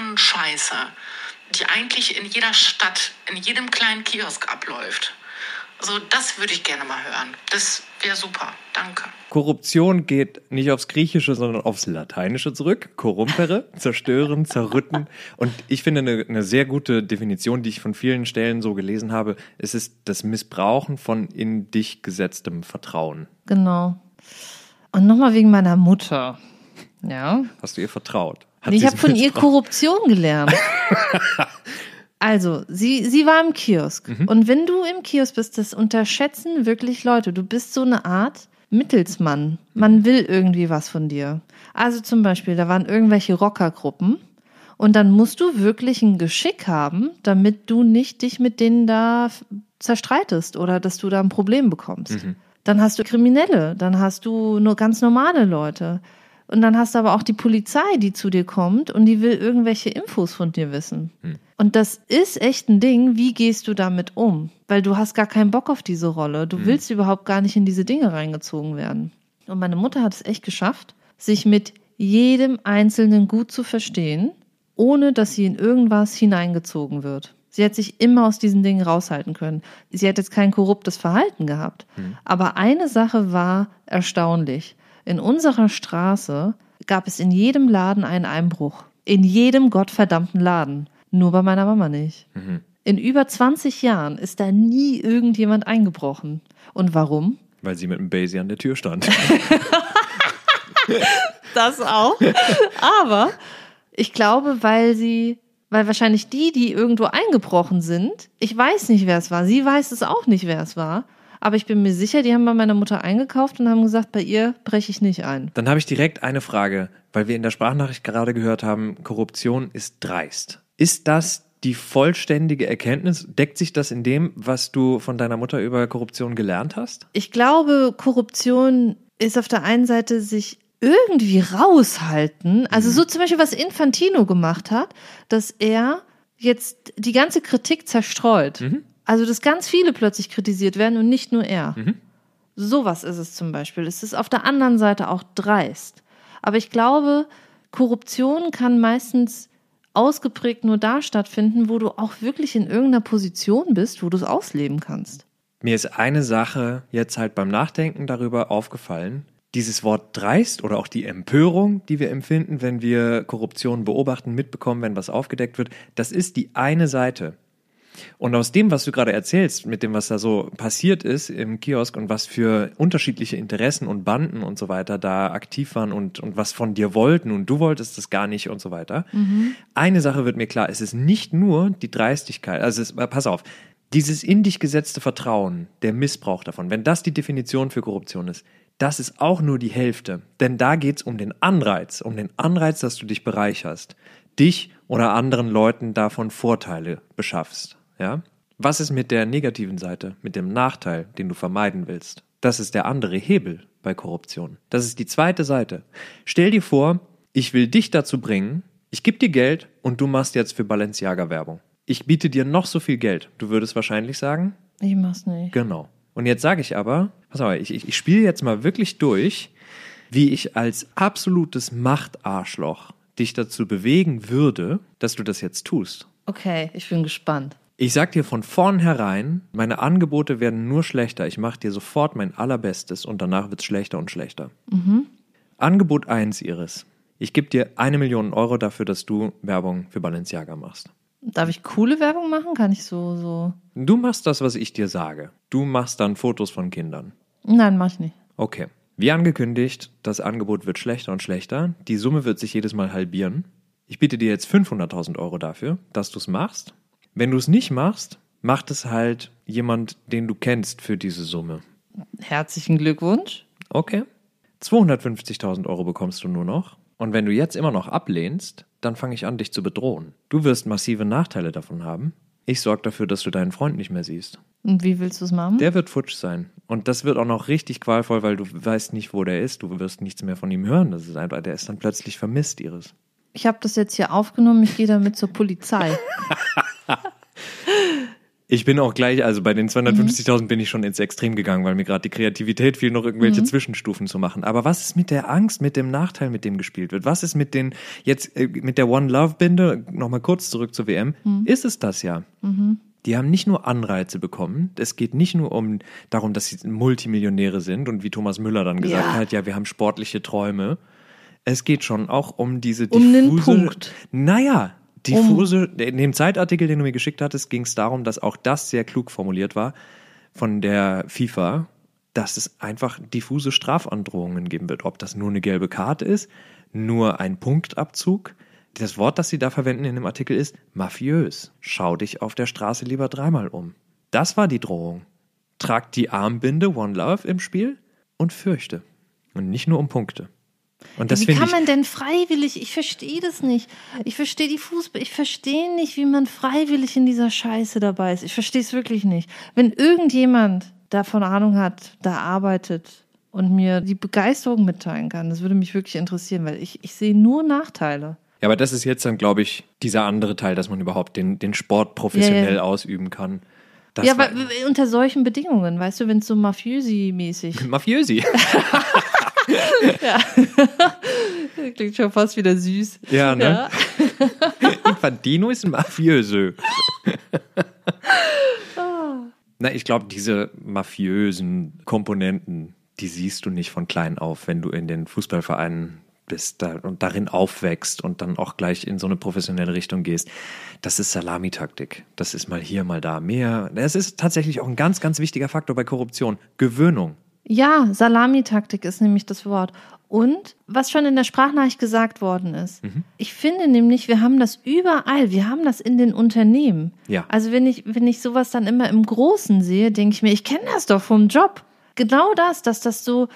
Korruption-Scheiße, die eigentlich in jeder Stadt, in jedem kleinen Kiosk abläuft. Also das würde ich gerne mal hören. Das wäre super. Danke. Korruption geht nicht aufs Griechische, sondern aufs Lateinische zurück. Corrumpere, zerstören, zerrütten. Und ich finde eine sehr gute Definition, die ich von vielen Stellen so gelesen habe, es ist das Missbrauchen von in dich gesetztem Vertrauen. Genau. Und nochmal wegen meiner Mutter. Ja. Hast du ihr vertraut? Ich habe von ihr Korruption gelernt. Also, sie war im Kiosk. Und wenn du im Kiosk bist, das unterschätzen wirklich Leute. Du bist so eine Art Mittelsmann. Man will irgendwie was von dir. Also zum Beispiel, da waren irgendwelche Rockergruppen. Und dann musst du wirklich ein Geschick haben, damit du nicht dich mit denen da zerstreitest oder dass du da ein Problem bekommst. Dann hast du Kriminelle, dann hast du nur ganz normale Leute. Und dann hast du aber auch die Polizei, die zu dir kommt und die will irgendwelche Infos von dir wissen. Und das ist echt ein Ding, wie gehst du damit um? Weil du hast gar keinen Bock auf diese Rolle. Du willst überhaupt gar nicht in diese Dinge reingezogen werden. Und meine Mutter hat es echt geschafft, sich mit jedem Einzelnen gut zu verstehen, ohne dass sie in irgendwas hineingezogen wird. Sie hat sich immer aus diesen Dingen raushalten können. Sie hat jetzt kein korruptes Verhalten gehabt. Aber eine Sache war erstaunlich. In unserer Straße gab es in jedem Laden einen Einbruch. In jedem gottverdammten Laden. Nur bei meiner Mama nicht. In über 20 Jahren ist da nie irgendjemand eingebrochen. Und warum? Weil sie mit einem Basie an der Tür stand. Das auch. Aber ich glaube, weil wahrscheinlich die irgendwo eingebrochen sind, ich weiß nicht, wer es war. Sie weiß es auch nicht, wer es war. Aber ich bin mir sicher, die haben bei meiner Mutter eingekauft und haben gesagt, bei ihr breche ich nicht ein. Dann habe ich direkt eine Frage, weil wir in der Sprachnachricht gerade gehört haben, Korruption ist dreist. Ist das die vollständige Erkenntnis? Deckt sich das in dem, was du von deiner Mutter über Korruption gelernt hast? Ich glaube, Korruption ist auf der einen Seite sich irgendwie raushalten. Also so zum Beispiel, was Infantino gemacht hat, dass er jetzt die ganze Kritik zerstreut. Also, dass ganz viele plötzlich kritisiert werden und nicht nur er. Sowas ist es zum Beispiel. Es ist auf der anderen Seite auch dreist. Aber ich glaube, Korruption kann meistens ausgeprägt nur da stattfinden, wo du auch wirklich in irgendeiner Position bist, wo du es ausleben kannst. Mir ist eine Sache jetzt halt beim Nachdenken darüber aufgefallen. Dieses Wort dreist oder auch die Empörung, die wir empfinden, wenn wir Korruption beobachten, mitbekommen, wenn was aufgedeckt wird, das ist die eine Seite. Und aus dem, was du gerade erzählst, mit dem, was da so passiert ist im Kiosk und was für unterschiedliche Interessen und Banden und so weiter da aktiv waren und was von dir wollten und du wolltest das gar nicht und so weiter. Eine Sache wird mir klar, es ist nicht nur die Dreistigkeit, pass auf, dieses in dich gesetzte Vertrauen, der Missbrauch davon, wenn das die Definition für Korruption ist, das ist auch nur die Hälfte. Denn da geht's um den Anreiz, dass du dich bereicherst, dich oder anderen Leuten davon Vorteile beschaffst. Ja? Was ist mit der negativen Seite, mit dem Nachteil, den du vermeiden willst? Das ist der andere Hebel bei Korruption. Das ist die zweite Seite. Stell dir vor, ich will dich dazu bringen, ich gebe dir Geld und du machst jetzt für Balenciaga Werbung. Ich biete dir noch so viel Geld. Du würdest wahrscheinlich sagen? Ich mach's nicht. Genau. Und jetzt sage ich aber, pass auf, ich spiele jetzt mal wirklich durch, wie ich als absolutes Machtarschloch dich dazu bewegen würde, dass du das jetzt tust. Okay, ich bin gespannt. Ich sag dir von vornherein, meine Angebote werden nur schlechter. Ich mache dir sofort mein Allerbestes und danach wird's schlechter und schlechter. Angebot 1, Iris. Ich gebe dir 1 Million Euro dafür, dass du Werbung für Balenciaga machst. Darf ich coole Werbung machen? Kann ich so? Du machst das, was ich dir sage. Du machst dann Fotos von Kindern. Nein, mach ich nicht. Okay. Wie angekündigt, das Angebot wird schlechter und schlechter. Die Summe wird sich jedes Mal halbieren. Ich biete dir jetzt 500.000 Euro dafür, dass du es machst. Wenn du es nicht machst, macht es halt jemand, den du kennst für diese Summe. Herzlichen Glückwunsch. Okay. 250.000 Euro bekommst du nur noch. Und wenn du jetzt immer noch ablehnst, dann fange ich an, dich zu bedrohen. Du wirst massive Nachteile davon haben. Ich sorge dafür, dass du deinen Freund nicht mehr siehst. Und wie willst du es machen? Der wird futsch sein. Und das wird auch noch richtig qualvoll, weil du weißt nicht, wo der ist. Du wirst nichts mehr von ihm hören. Das ist einfach, der ist dann plötzlich vermisst, Iris. Ich habe das jetzt hier aufgenommen, ich gehe damit zur Polizei. Ich bin auch gleich, also bei den 250.000 bin ich schon ins Extrem gegangen, weil mir gerade die Kreativität fiel, noch irgendwelche Zwischenstufen zu machen. Aber was ist mit der Angst, mit dem Nachteil, mit dem gespielt wird? Was ist mit mit der One-Love-Binde, nochmal kurz zurück zur WM, ist es das ja. Die haben nicht nur Anreize bekommen. Es geht nicht nur darum, dass sie Multimillionäre sind und wie Thomas Müller dann gesagt hat, ja, wir haben sportliche Träume. Es geht schon auch um diese diffuse... Um den Punkt. In dem Zeitartikel, den du mir geschickt hattest, ging es darum, dass auch das sehr klug formuliert war von der FIFA, dass es einfach diffuse Strafandrohungen geben wird. Ob das nur eine gelbe Karte ist, nur ein Punktabzug. Das Wort, das sie da verwenden in dem Artikel ist mafiös. Schau dich auf der Straße lieber 3-mal um. Das war die Drohung. Trag die Armbinde One Love im Spiel und fürchte. Und nicht nur um Punkte. Und das wie kann man denn freiwillig, ich verstehe das nicht. Ich verstehe die Fußball, ich verstehe nicht, wie man freiwillig in dieser Scheiße dabei ist. Ich verstehe es wirklich nicht. Wenn irgendjemand davon Ahnung hat, da arbeitet und mir die Begeisterung mitteilen kann, das würde mich wirklich interessieren, weil ich sehe nur Nachteile. Ja, aber das ist jetzt dann, glaube ich, dieser andere Teil, dass man überhaupt den Sport professionell ausüben kann. Das aber unter solchen Bedingungen, weißt du, wenn es so Mafiosi-mäßig... Mafiosi? Ja. Klingt schon fast wieder süß. Ja, ne? Ja. Infantino ist ein Mafiöse. Na, ich glaube, diese mafiösen Komponenten, die siehst du nicht von klein auf, wenn du in den Fußballvereinen bist und darin aufwächst und dann auch gleich in so eine professionelle Richtung gehst. Das ist Salamitaktik. Das ist mal hier, mal da mehr. Das ist tatsächlich auch ein ganz, ganz wichtiger Faktor bei Korruption. Gewöhnung. Ja, Salamitaktik ist nämlich das Wort. Und was schon in der Sprachnachricht gesagt worden ist. Ich finde nämlich, wir haben das überall. Wir haben das in den Unternehmen. Ja. Also wenn ich sowas dann immer im Großen sehe, denke ich mir, ich kenne das doch vom Job. Genau das, dass das so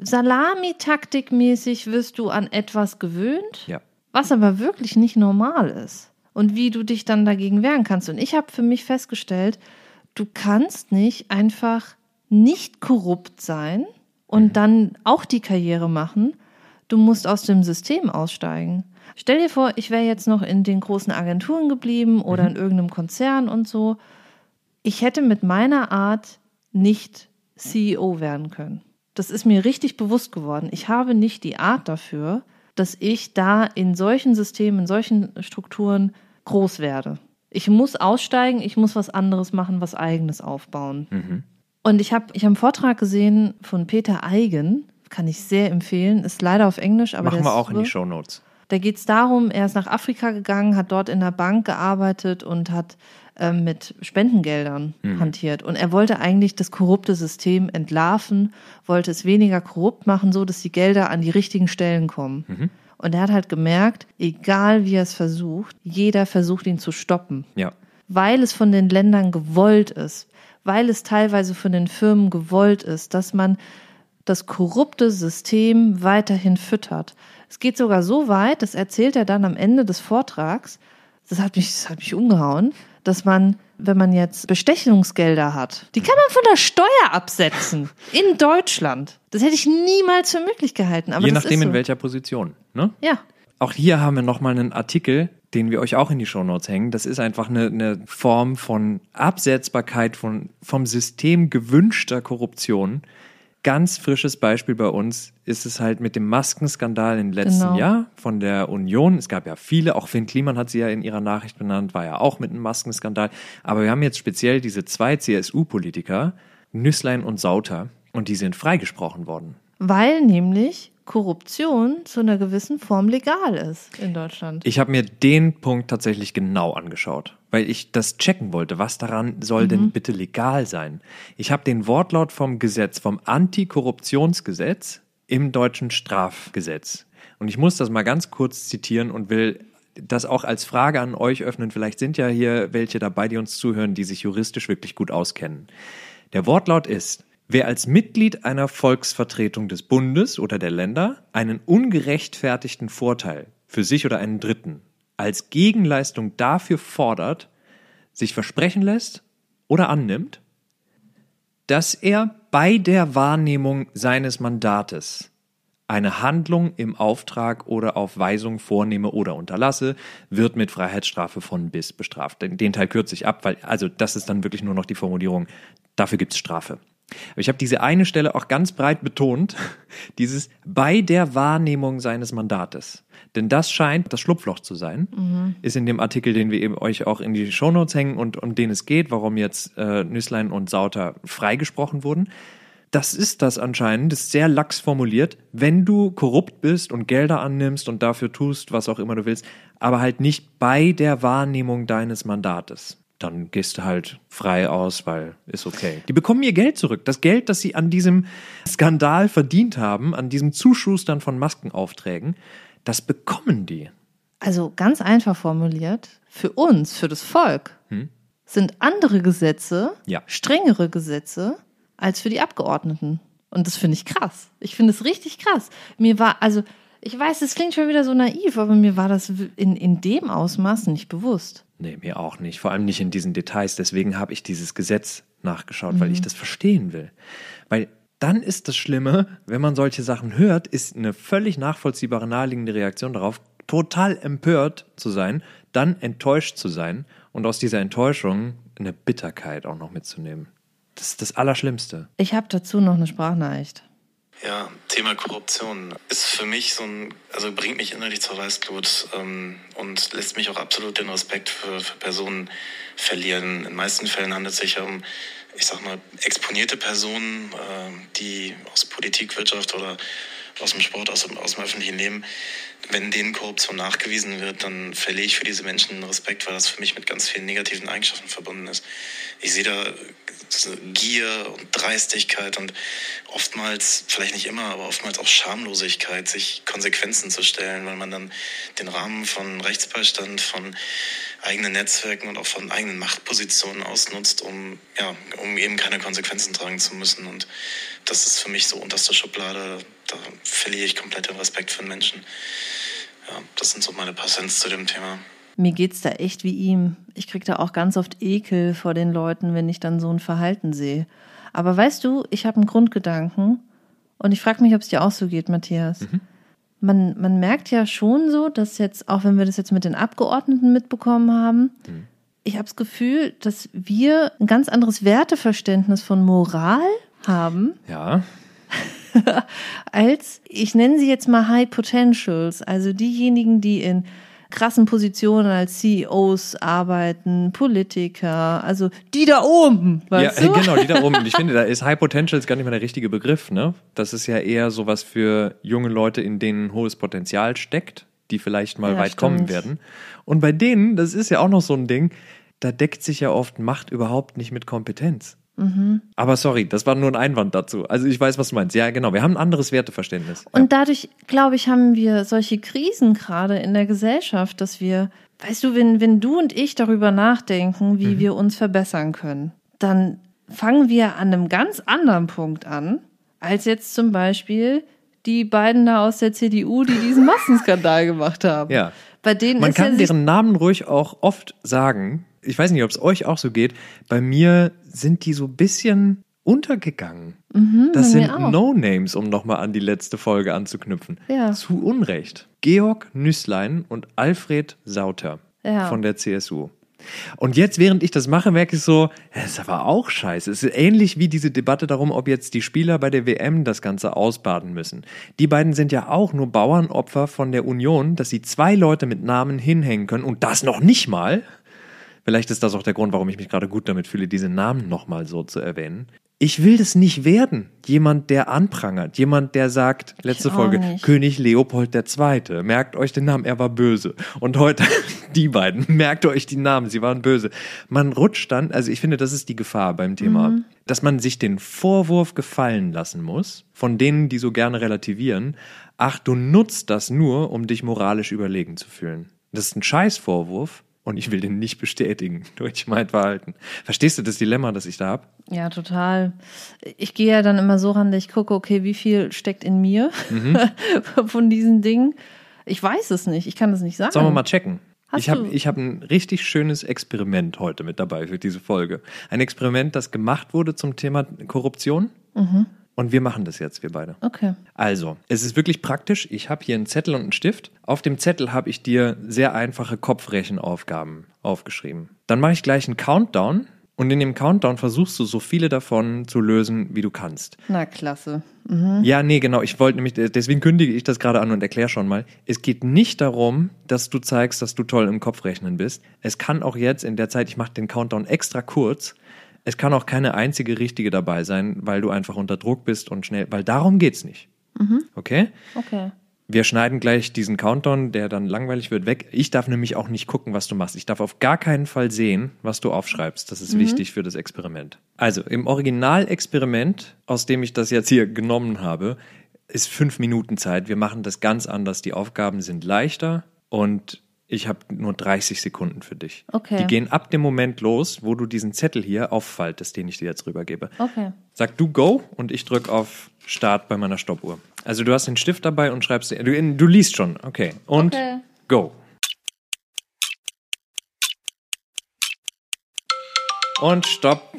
Salamitaktikmäßig wirst du an etwas gewöhnt, was aber wirklich nicht normal ist. Und wie du dich dann dagegen wehren kannst. Und ich habe für mich festgestellt, du kannst nicht einfach nicht korrupt sein und dann auch die Karriere machen. Du musst aus dem System aussteigen. Stell dir vor, ich wäre jetzt noch in den großen Agenturen geblieben oder in irgendeinem Konzern und so. Ich hätte mit meiner Art nicht CEO werden können. Das ist mir richtig bewusst geworden. Ich habe nicht die Art dafür, dass ich da in solchen Systemen, in solchen Strukturen groß werde. Ich muss aussteigen, ich muss was anderes machen, was Eigenes aufbauen. Und ich habe einen Vortrag gesehen von Peter Eigen, kann ich sehr empfehlen, ist leider auf Englisch. Aber machen wir auch in die Shownotes. Da geht es darum, er ist nach Afrika gegangen, hat dort in der Bank gearbeitet und hat mit Spendengeldern hantiert. Und er wollte eigentlich das korrupte System entlarven, wollte es weniger korrupt machen, so dass die Gelder an die richtigen Stellen kommen. Und er hat halt gemerkt, egal wie er es versucht, jeder versucht ihn zu stoppen. Ja. Weil es von den Ländern gewollt ist, weil es teilweise von den Firmen gewollt ist, dass man das korrupte System weiterhin füttert. Es geht sogar so weit, das erzählt er dann am Ende des Vortrags, das hat mich umgehauen, dass man, wenn man jetzt Bestechungsgelder hat, die kann man von der Steuer absetzen in Deutschland. Das hätte ich niemals für möglich gehalten. Aber je das nachdem, ist so. in welcher Position. Ne? Ja. Auch hier haben wir nochmal einen Artikel, den wir euch auch in die Shownotes hängen. Das ist einfach eine Form von Absetzbarkeit vom System gewünschter Korruption. Ganz frisches Beispiel bei uns ist es halt mit dem Maskenskandal im letzten Jahr von der Union. Es gab ja viele, auch Finn Kliman hat sie ja in ihrer Nachricht benannt, war ja auch mit einem Maskenskandal. Aber wir haben jetzt speziell diese 2 CSU-Politiker, Nüßlein und Sauter, und die sind freigesprochen worden. Weil nämlich Korruption zu einer gewissen Form legal ist in Deutschland. Ich habe mir den Punkt tatsächlich genau angeschaut, weil ich das checken wollte. Was daran soll denn bitte legal sein? Ich habe den Wortlaut vom Gesetz, vom Antikorruptionsgesetz im deutschen Strafgesetz. Und ich muss das mal ganz kurz zitieren und will das auch als Frage an euch öffnen. Vielleicht sind ja hier welche dabei, die uns zuhören, die sich juristisch wirklich gut auskennen. Der Wortlaut ist: Wer als Mitglied einer Volksvertretung des Bundes oder der Länder einen ungerechtfertigten Vorteil für sich oder einen Dritten als Gegenleistung dafür fordert, sich versprechen lässt oder annimmt, dass er bei der Wahrnehmung seines Mandates eine Handlung im Auftrag oder auf Weisung vornehme oder unterlasse, wird mit Freiheitsstrafe von bis bestraft. Den Teil kürze ich ab, weil also das ist dann wirklich nur noch die Formulierung, dafür gibt es Strafe. Aber ich habe diese eine Stelle auch ganz breit betont, dieses bei der Wahrnehmung seines Mandates. Denn das scheint das Schlupfloch zu sein, ist in dem Artikel, den wir eben euch auch in die Shownotes hängen und um den es geht, warum jetzt Nüßlein und Sauter freigesprochen wurden. Das ist das anscheinend, das ist sehr lax formuliert, wenn du korrupt bist und Gelder annimmst und dafür tust, was auch immer du willst, aber halt nicht bei der Wahrnehmung deines Mandates. Dann gehst du halt frei aus, weil ist okay. Die bekommen ihr Geld zurück. Das Geld, das sie an diesem Skandal verdient haben, an diesem Zuschustern von Maskenaufträgen, das bekommen die. Also ganz einfach formuliert, für uns, für das Volk, sind andere Gesetze, strengere Gesetze, als für die Abgeordneten. Und das finde ich krass. Ich finde es richtig krass. Ich weiß, es klingt schon wieder so naiv, aber mir war das in dem Ausmaß nicht bewusst. Nee, mir auch nicht. Vor allem nicht in diesen Details. Deswegen habe ich dieses Gesetz nachgeschaut, weil ich das verstehen will. Weil dann ist das Schlimme, wenn man solche Sachen hört, ist eine völlig nachvollziehbare, naheliegende Reaktion darauf, total empört zu sein, dann enttäuscht zu sein und aus dieser Enttäuschung eine Bitterkeit auch noch mitzunehmen. Das ist das Allerschlimmste. Ich habe dazu noch eine Sprachnachricht. Ja, Thema Korruption ist für mich bringt mich innerlich zur Weißglut und lässt mich auch absolut den Respekt für Personen verlieren. In den meisten Fällen handelt es sich ja um, ich sag mal, exponierte Personen, die aus Politik, Wirtschaft oder aus dem Sport, aus dem öffentlichen Leben, wenn denen Korruption nachgewiesen wird, dann verliere ich für diese Menschen Respekt, weil das für mich mit ganz vielen negativen Eigenschaften verbunden ist. Ich sehe da Gier und Dreistigkeit und oftmals, vielleicht nicht immer, aber oftmals auch Schamlosigkeit, sich Konsequenzen zu stellen, weil man dann den Rahmen von Rechtsbeistand, von eigenen Netzwerken und auch von eigenen Machtpositionen ausnutzt, um eben keine Konsequenzen tragen zu müssen. Und das ist für mich so unterste Schublade. Da verliere ich komplett den Respekt für den Menschen. Ja, das sind so meine paar Cents zu dem Thema. Mir geht's da echt wie ihm. Ich krieg da auch ganz oft Ekel vor den Leuten, wenn ich dann so ein Verhalten sehe. Aber weißt du, ich habe einen Grundgedanken und ich frage mich, ob es dir auch so geht, Matthias. Man merkt ja schon so, dass jetzt, auch wenn wir das jetzt mit den Abgeordneten mitbekommen haben, ich habe das Gefühl, dass wir ein ganz anderes Werteverständnis von Moral haben. Ja. Als, ich nenne sie jetzt mal High Potentials, also diejenigen, die in krassen Positionen als CEOs arbeiten, Politiker, also die da oben, weißt du? Ja, genau, die da oben. Und ich finde, da ist High Potentials gar nicht mal der richtige Begriff, ne? Das ist ja eher sowas für junge Leute, in denen hohes Potenzial steckt, die vielleicht mal weit kommen werden. Und bei denen, das ist ja auch noch so ein Ding, da deckt sich ja oft Macht überhaupt nicht mit Kompetenz. Aber sorry, das war nur ein Einwand dazu. Also ich weiß, was du meinst. Ja, genau, wir haben ein anderes Werteverständnis. Und dadurch, glaube ich, haben wir solche Krisen gerade in der Gesellschaft, dass wir, weißt du, wenn du und ich darüber nachdenken, wie wir uns verbessern können, dann fangen wir an einem ganz anderen Punkt an, als jetzt zum Beispiel die beiden da aus der CDU, die diesen Massenskandal gemacht haben. Ja. Bei denen Man ist kann deren Namen ruhig auch oft sagen. Ich weiß nicht, ob es euch auch so geht. Bei mir sind die so ein bisschen untergegangen. Das sind No-Names, um nochmal an die letzte Folge anzuknüpfen. Ja. Zu Unrecht. Georg Nüßlein und Alfred Sauter von der CSU. Und jetzt, während ich das mache, merke ich so, das ist aber auch scheiße. Es ist ähnlich wie diese Debatte darum, ob jetzt die Spieler bei der WM das Ganze ausbaden müssen. Die beiden sind ja auch nur Bauernopfer von der Union, dass sie 2 Leute mit Namen hinhängen können und das noch nicht mal. Vielleicht ist das auch der Grund, warum ich mich gerade gut damit fühle, diese Namen nochmal so zu erwähnen. Ich will das nicht werden. Jemand, der anprangert. Jemand, der sagt, letzte Folge, nicht. König Leopold II. Merkt euch den Namen, er war böse. Und heute, die beiden, merkt euch die Namen, sie waren böse. Man rutscht dann, also ich finde, das ist die Gefahr beim Thema, dass man sich den Vorwurf gefallen lassen muss, von denen, die so gerne relativieren, ach, du nutzt das nur, um dich moralisch überlegen zu fühlen. Das ist ein Scheißvorwurf. Und ich will den nicht bestätigen durch mein Verhalten. Verstehst du das Dilemma, das ich da habe? Ja, total. Ich gehe ja dann immer so ran, dass ich gucke, okay, wie viel steckt in mir von diesen Dingen? Ich weiß es nicht, ich kann das nicht sagen. Sollen wir mal checken? Ich hab ein richtig schönes Experiment heute mit dabei für diese Folge. Ein Experiment, das gemacht wurde zum Thema Korruption. Und wir machen das jetzt, wir beide. Okay. Also, es ist wirklich praktisch. Ich habe hier einen Zettel und einen Stift. Auf dem Zettel habe ich dir sehr einfache Kopfrechenaufgaben aufgeschrieben. Dann mache ich gleich einen Countdown Und in dem Countdown versuchst du so viele davon zu lösen, wie du kannst. Na, klasse. Ja, nee, genau. Ich wollte nämlich, deswegen kündige ich das gerade an und erkläre schon mal. Es geht nicht darum, dass du zeigst, dass du toll im Kopfrechnen bist. Es kann auch jetzt in der Zeit, ich mache den Countdown extra kurz, es kann auch keine einzige richtige dabei sein, weil du einfach unter Druck bist und schnell, weil darum geht's nicht. Okay? Okay. Wir schneiden gleich diesen Countdown, der dann langweilig wird, weg. Ich darf nämlich auch nicht gucken, was du machst. Ich darf auf gar keinen Fall sehen, was du aufschreibst. Das ist wichtig für das Experiment. Also im Originalexperiment, aus dem ich das jetzt hier genommen habe, ist 5 Minuten Zeit. Wir machen das ganz anders. Die Aufgaben sind leichter und ich habe nur 30 Sekunden für dich. Okay. Die gehen ab dem Moment los, wo du diesen Zettel hier auffaltest, den ich dir jetzt rübergebe. Okay. Sag du Go und ich drücke auf Start bei meiner Stoppuhr. Also du hast den Stift dabei und schreibst, du liest schon. Okay. Und Go. Und Stopp.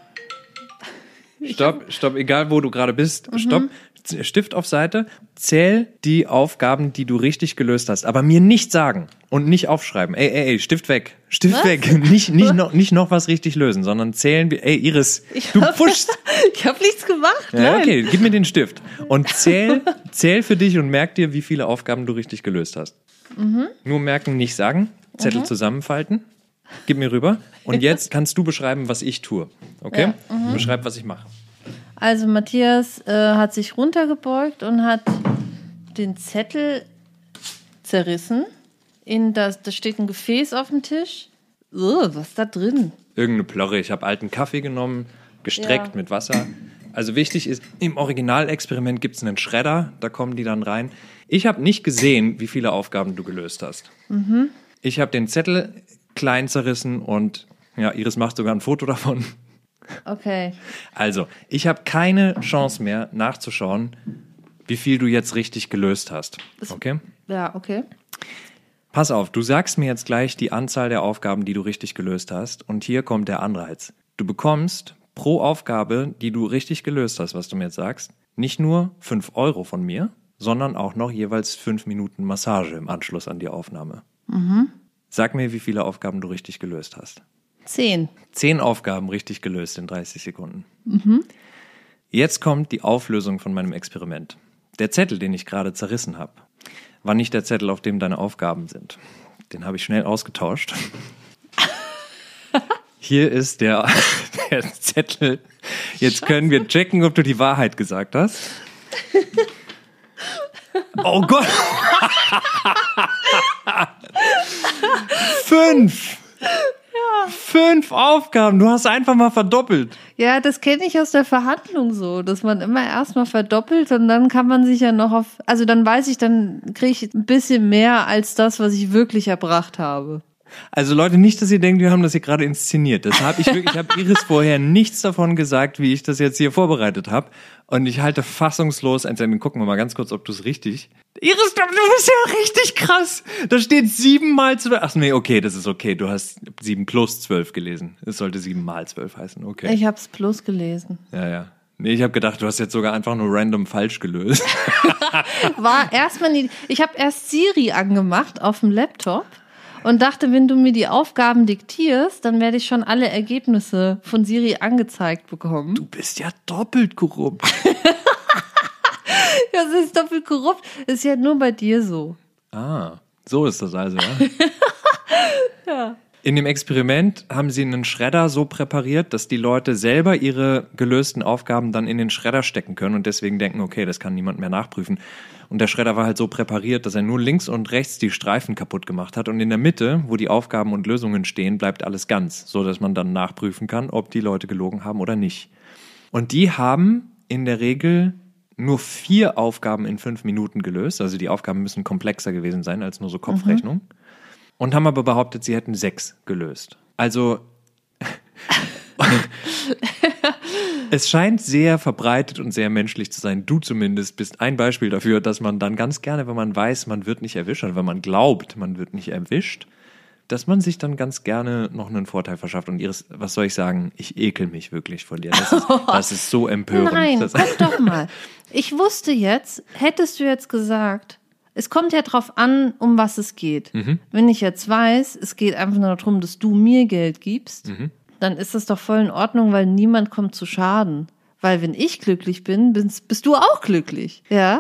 Stopp, egal wo du gerade bist. Stopp. Stift auf Seite, zähl die Aufgaben, die du richtig gelöst hast, aber mir nicht sagen und nicht aufschreiben. Ey, Stift weg. Stift weg. Nicht noch was richtig lösen, sondern zählen wir. Ey, Iris, du pushst. Ich habe nichts gemacht. Ja, Nein. okay, gib mir den Stift und zähl für dich und merk dir, wie viele Aufgaben du richtig gelöst hast. Nur merken, nicht sagen, Zettel zusammenfalten, gib mir rüber und jetzt kannst du beschreiben, was ich tue. Okay? Ja. Beschreib, was ich mache. Also Matthias hat sich runtergebeugt und hat den Zettel zerrissen. Da steht ein Gefäß auf dem Tisch. Was ist da drin? Irgendeine Plörre. Ich habe alten Kaffee genommen, gestreckt mit Wasser. Also wichtig ist, im Originalexperiment gibt es einen Schredder, da kommen die dann rein. Ich habe nicht gesehen, wie viele Aufgaben du gelöst hast. Ich habe den Zettel klein zerrissen und ja, Iris macht sogar ein Foto davon. Okay. Also, ich habe keine Chance mehr nachzuschauen, wie viel du jetzt richtig gelöst hast. Okay? Ja, okay. Pass auf, du sagst mir jetzt gleich die Anzahl der Aufgaben, die du richtig gelöst hast. Und hier kommt der Anreiz. Du bekommst pro Aufgabe, die du richtig gelöst hast, was du mir jetzt sagst, nicht nur 5 Euro von mir, sondern auch noch jeweils 5 Minuten Massage im Anschluss an die Aufnahme. Sag mir, wie viele Aufgaben du richtig gelöst hast. 10. 10 Aufgaben richtig gelöst in 30 Sekunden. Jetzt kommt die Auflösung von meinem Experiment. Der Zettel, den ich gerade zerrissen habe, war nicht der Zettel, auf dem deine Aufgaben sind. Den habe ich schnell ausgetauscht. Hier ist der Zettel. Jetzt können wir checken, ob du die Wahrheit gesagt hast. Oh Gott! 5! 5 Aufgaben, du hast einfach mal verdoppelt. Ja, das kenne ich aus der Verhandlung so, dass man immer erstmal verdoppelt und dann kann man sich ja noch dann weiß ich, dann kriege ich ein bisschen mehr als das, was ich wirklich erbracht habe. Also Leute, nicht, dass ihr denkt, wir haben das hier gerade inszeniert. Ich habe Iris vorher nichts davon gesagt, wie ich das jetzt hier vorbereitet habe. Und ich halte fassungslos, dann gucken wir mal ganz kurz, ob du es richtig... Iris, du bist ja richtig krass. Da steht 7 mal 12. Ach nee, okay, das ist okay. Du hast 7 plus 12 gelesen. Es sollte 7 mal 12 heißen, okay. Ich habe es plus gelesen. Ja. Nee, ich habe gedacht, du hast jetzt sogar einfach nur random falsch gelöst. War erstmal nie... Ich habe erst Siri angemacht auf dem Laptop. Und dachte, wenn du mir die Aufgaben diktierst, dann werde ich schon alle Ergebnisse von Siri angezeigt bekommen. Du bist ja doppelt korrupt. Das ist doppelt korrupt. Ist ja nur bei dir so. Ah, so ist das also, ja? Ja. In dem Experiment haben sie einen Schredder so präpariert, dass die Leute selber ihre gelösten Aufgaben dann in den Schredder stecken können und deswegen denken, okay, das kann niemand mehr nachprüfen. Und der Schredder war halt so präpariert, dass er nur links und rechts die Streifen kaputt gemacht hat und in der Mitte, wo die Aufgaben und Lösungen stehen, bleibt alles ganz, so dass man dann nachprüfen kann, ob die Leute gelogen haben oder nicht. Und die haben in der Regel nur 4 Aufgaben in 5 Minuten gelöst, also die Aufgaben müssen komplexer gewesen sein als nur so Kopfrechnung. Und haben aber behauptet, sie hätten 6 gelöst. Also es scheint sehr verbreitet und sehr menschlich zu sein. Du zumindest bist ein Beispiel dafür, dass man dann ganz gerne, wenn man weiß, man wird nicht erwischt, oder wenn man glaubt, man wird nicht erwischt, dass man sich dann ganz gerne noch einen Vorteil verschafft. Und Iris, was soll ich sagen? Ich ekel mich wirklich vor dir. Das ist so empörend. Nein, guck doch mal. Ich wusste jetzt, hättest du jetzt gesagt, es kommt ja drauf an, um was es geht. Wenn ich jetzt weiß, es geht einfach nur darum, dass du mir Geld gibst, dann ist das doch voll in Ordnung, weil niemand kommt zu Schaden. Weil wenn ich glücklich bin, bist du auch glücklich. Ja?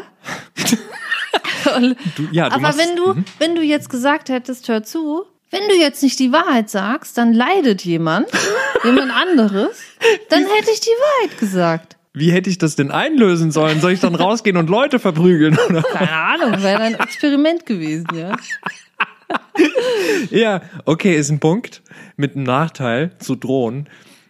Aber wenn du jetzt gesagt hättest, hör zu, wenn du jetzt nicht die Wahrheit sagst, dann leidet jemand anderes, dann hätte ich die Wahrheit gesagt. Wie hätte ich das denn einlösen sollen? Soll ich dann rausgehen und Leute verprügeln? Oder? Keine Ahnung, wäre ein Experiment gewesen, ja. Ja, okay, ist ein Punkt mit einem Nachteil zu drohen.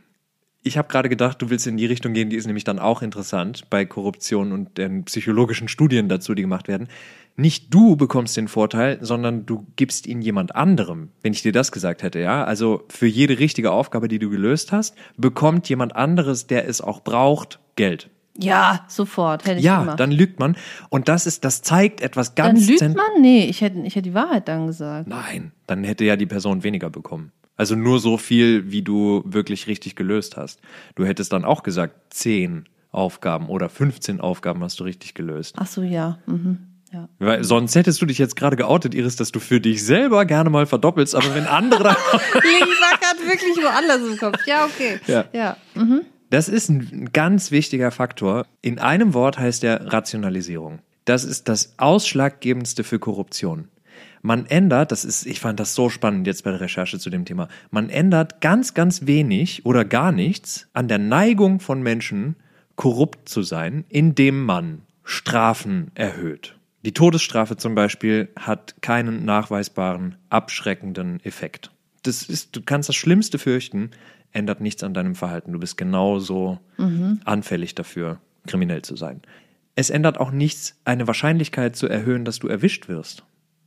Ich habe gerade gedacht, du willst in die Richtung gehen, die ist nämlich dann auch interessant bei Korruption und den psychologischen Studien dazu, die gemacht werden. Nicht du bekommst den Vorteil, sondern du gibst ihn jemand anderem, wenn ich dir das gesagt hätte, ja. Also für jede richtige Aufgabe, die du gelöst hast, bekommt jemand anderes, der es auch braucht, Geld. Ja, sofort, hätte ich gemacht. Ja, dann lügt man. Und das zeigt etwas ganz... Dann lügt man? Nee, ich hätte die Wahrheit dann gesagt. Nein, dann hätte ja die Person weniger bekommen. Also nur so viel, wie du wirklich richtig gelöst hast. Du hättest dann auch gesagt, 10 Aufgaben oder 15 Aufgaben hast du richtig gelöst. Ach so, ja. Mhm. Ja. Weil sonst hättest du dich jetzt gerade geoutet, Iris, dass du für dich selber gerne mal verdoppelst, aber wenn andere... Lisa hat wirklich woanders im Kopf. Ja, okay. Ja. Mhm. Das ist ein ganz wichtiger Faktor. In einem Wort heißt der Rationalisierung. Das ist das Ausschlaggebendste für Korruption. Man ändert, ich fand das so spannend jetzt bei der Recherche zu dem Thema, man ändert ganz, ganz wenig oder gar nichts an der Neigung von Menschen, korrupt zu sein, indem man Strafen erhöht. Die Todesstrafe zum Beispiel hat keinen nachweisbaren, abschreckenden Effekt. Du kannst das Schlimmste fürchten, ändert nichts an deinem Verhalten. Du bist genauso anfällig dafür, kriminell zu sein. Es ändert auch nichts, eine Wahrscheinlichkeit zu erhöhen, dass du erwischt wirst.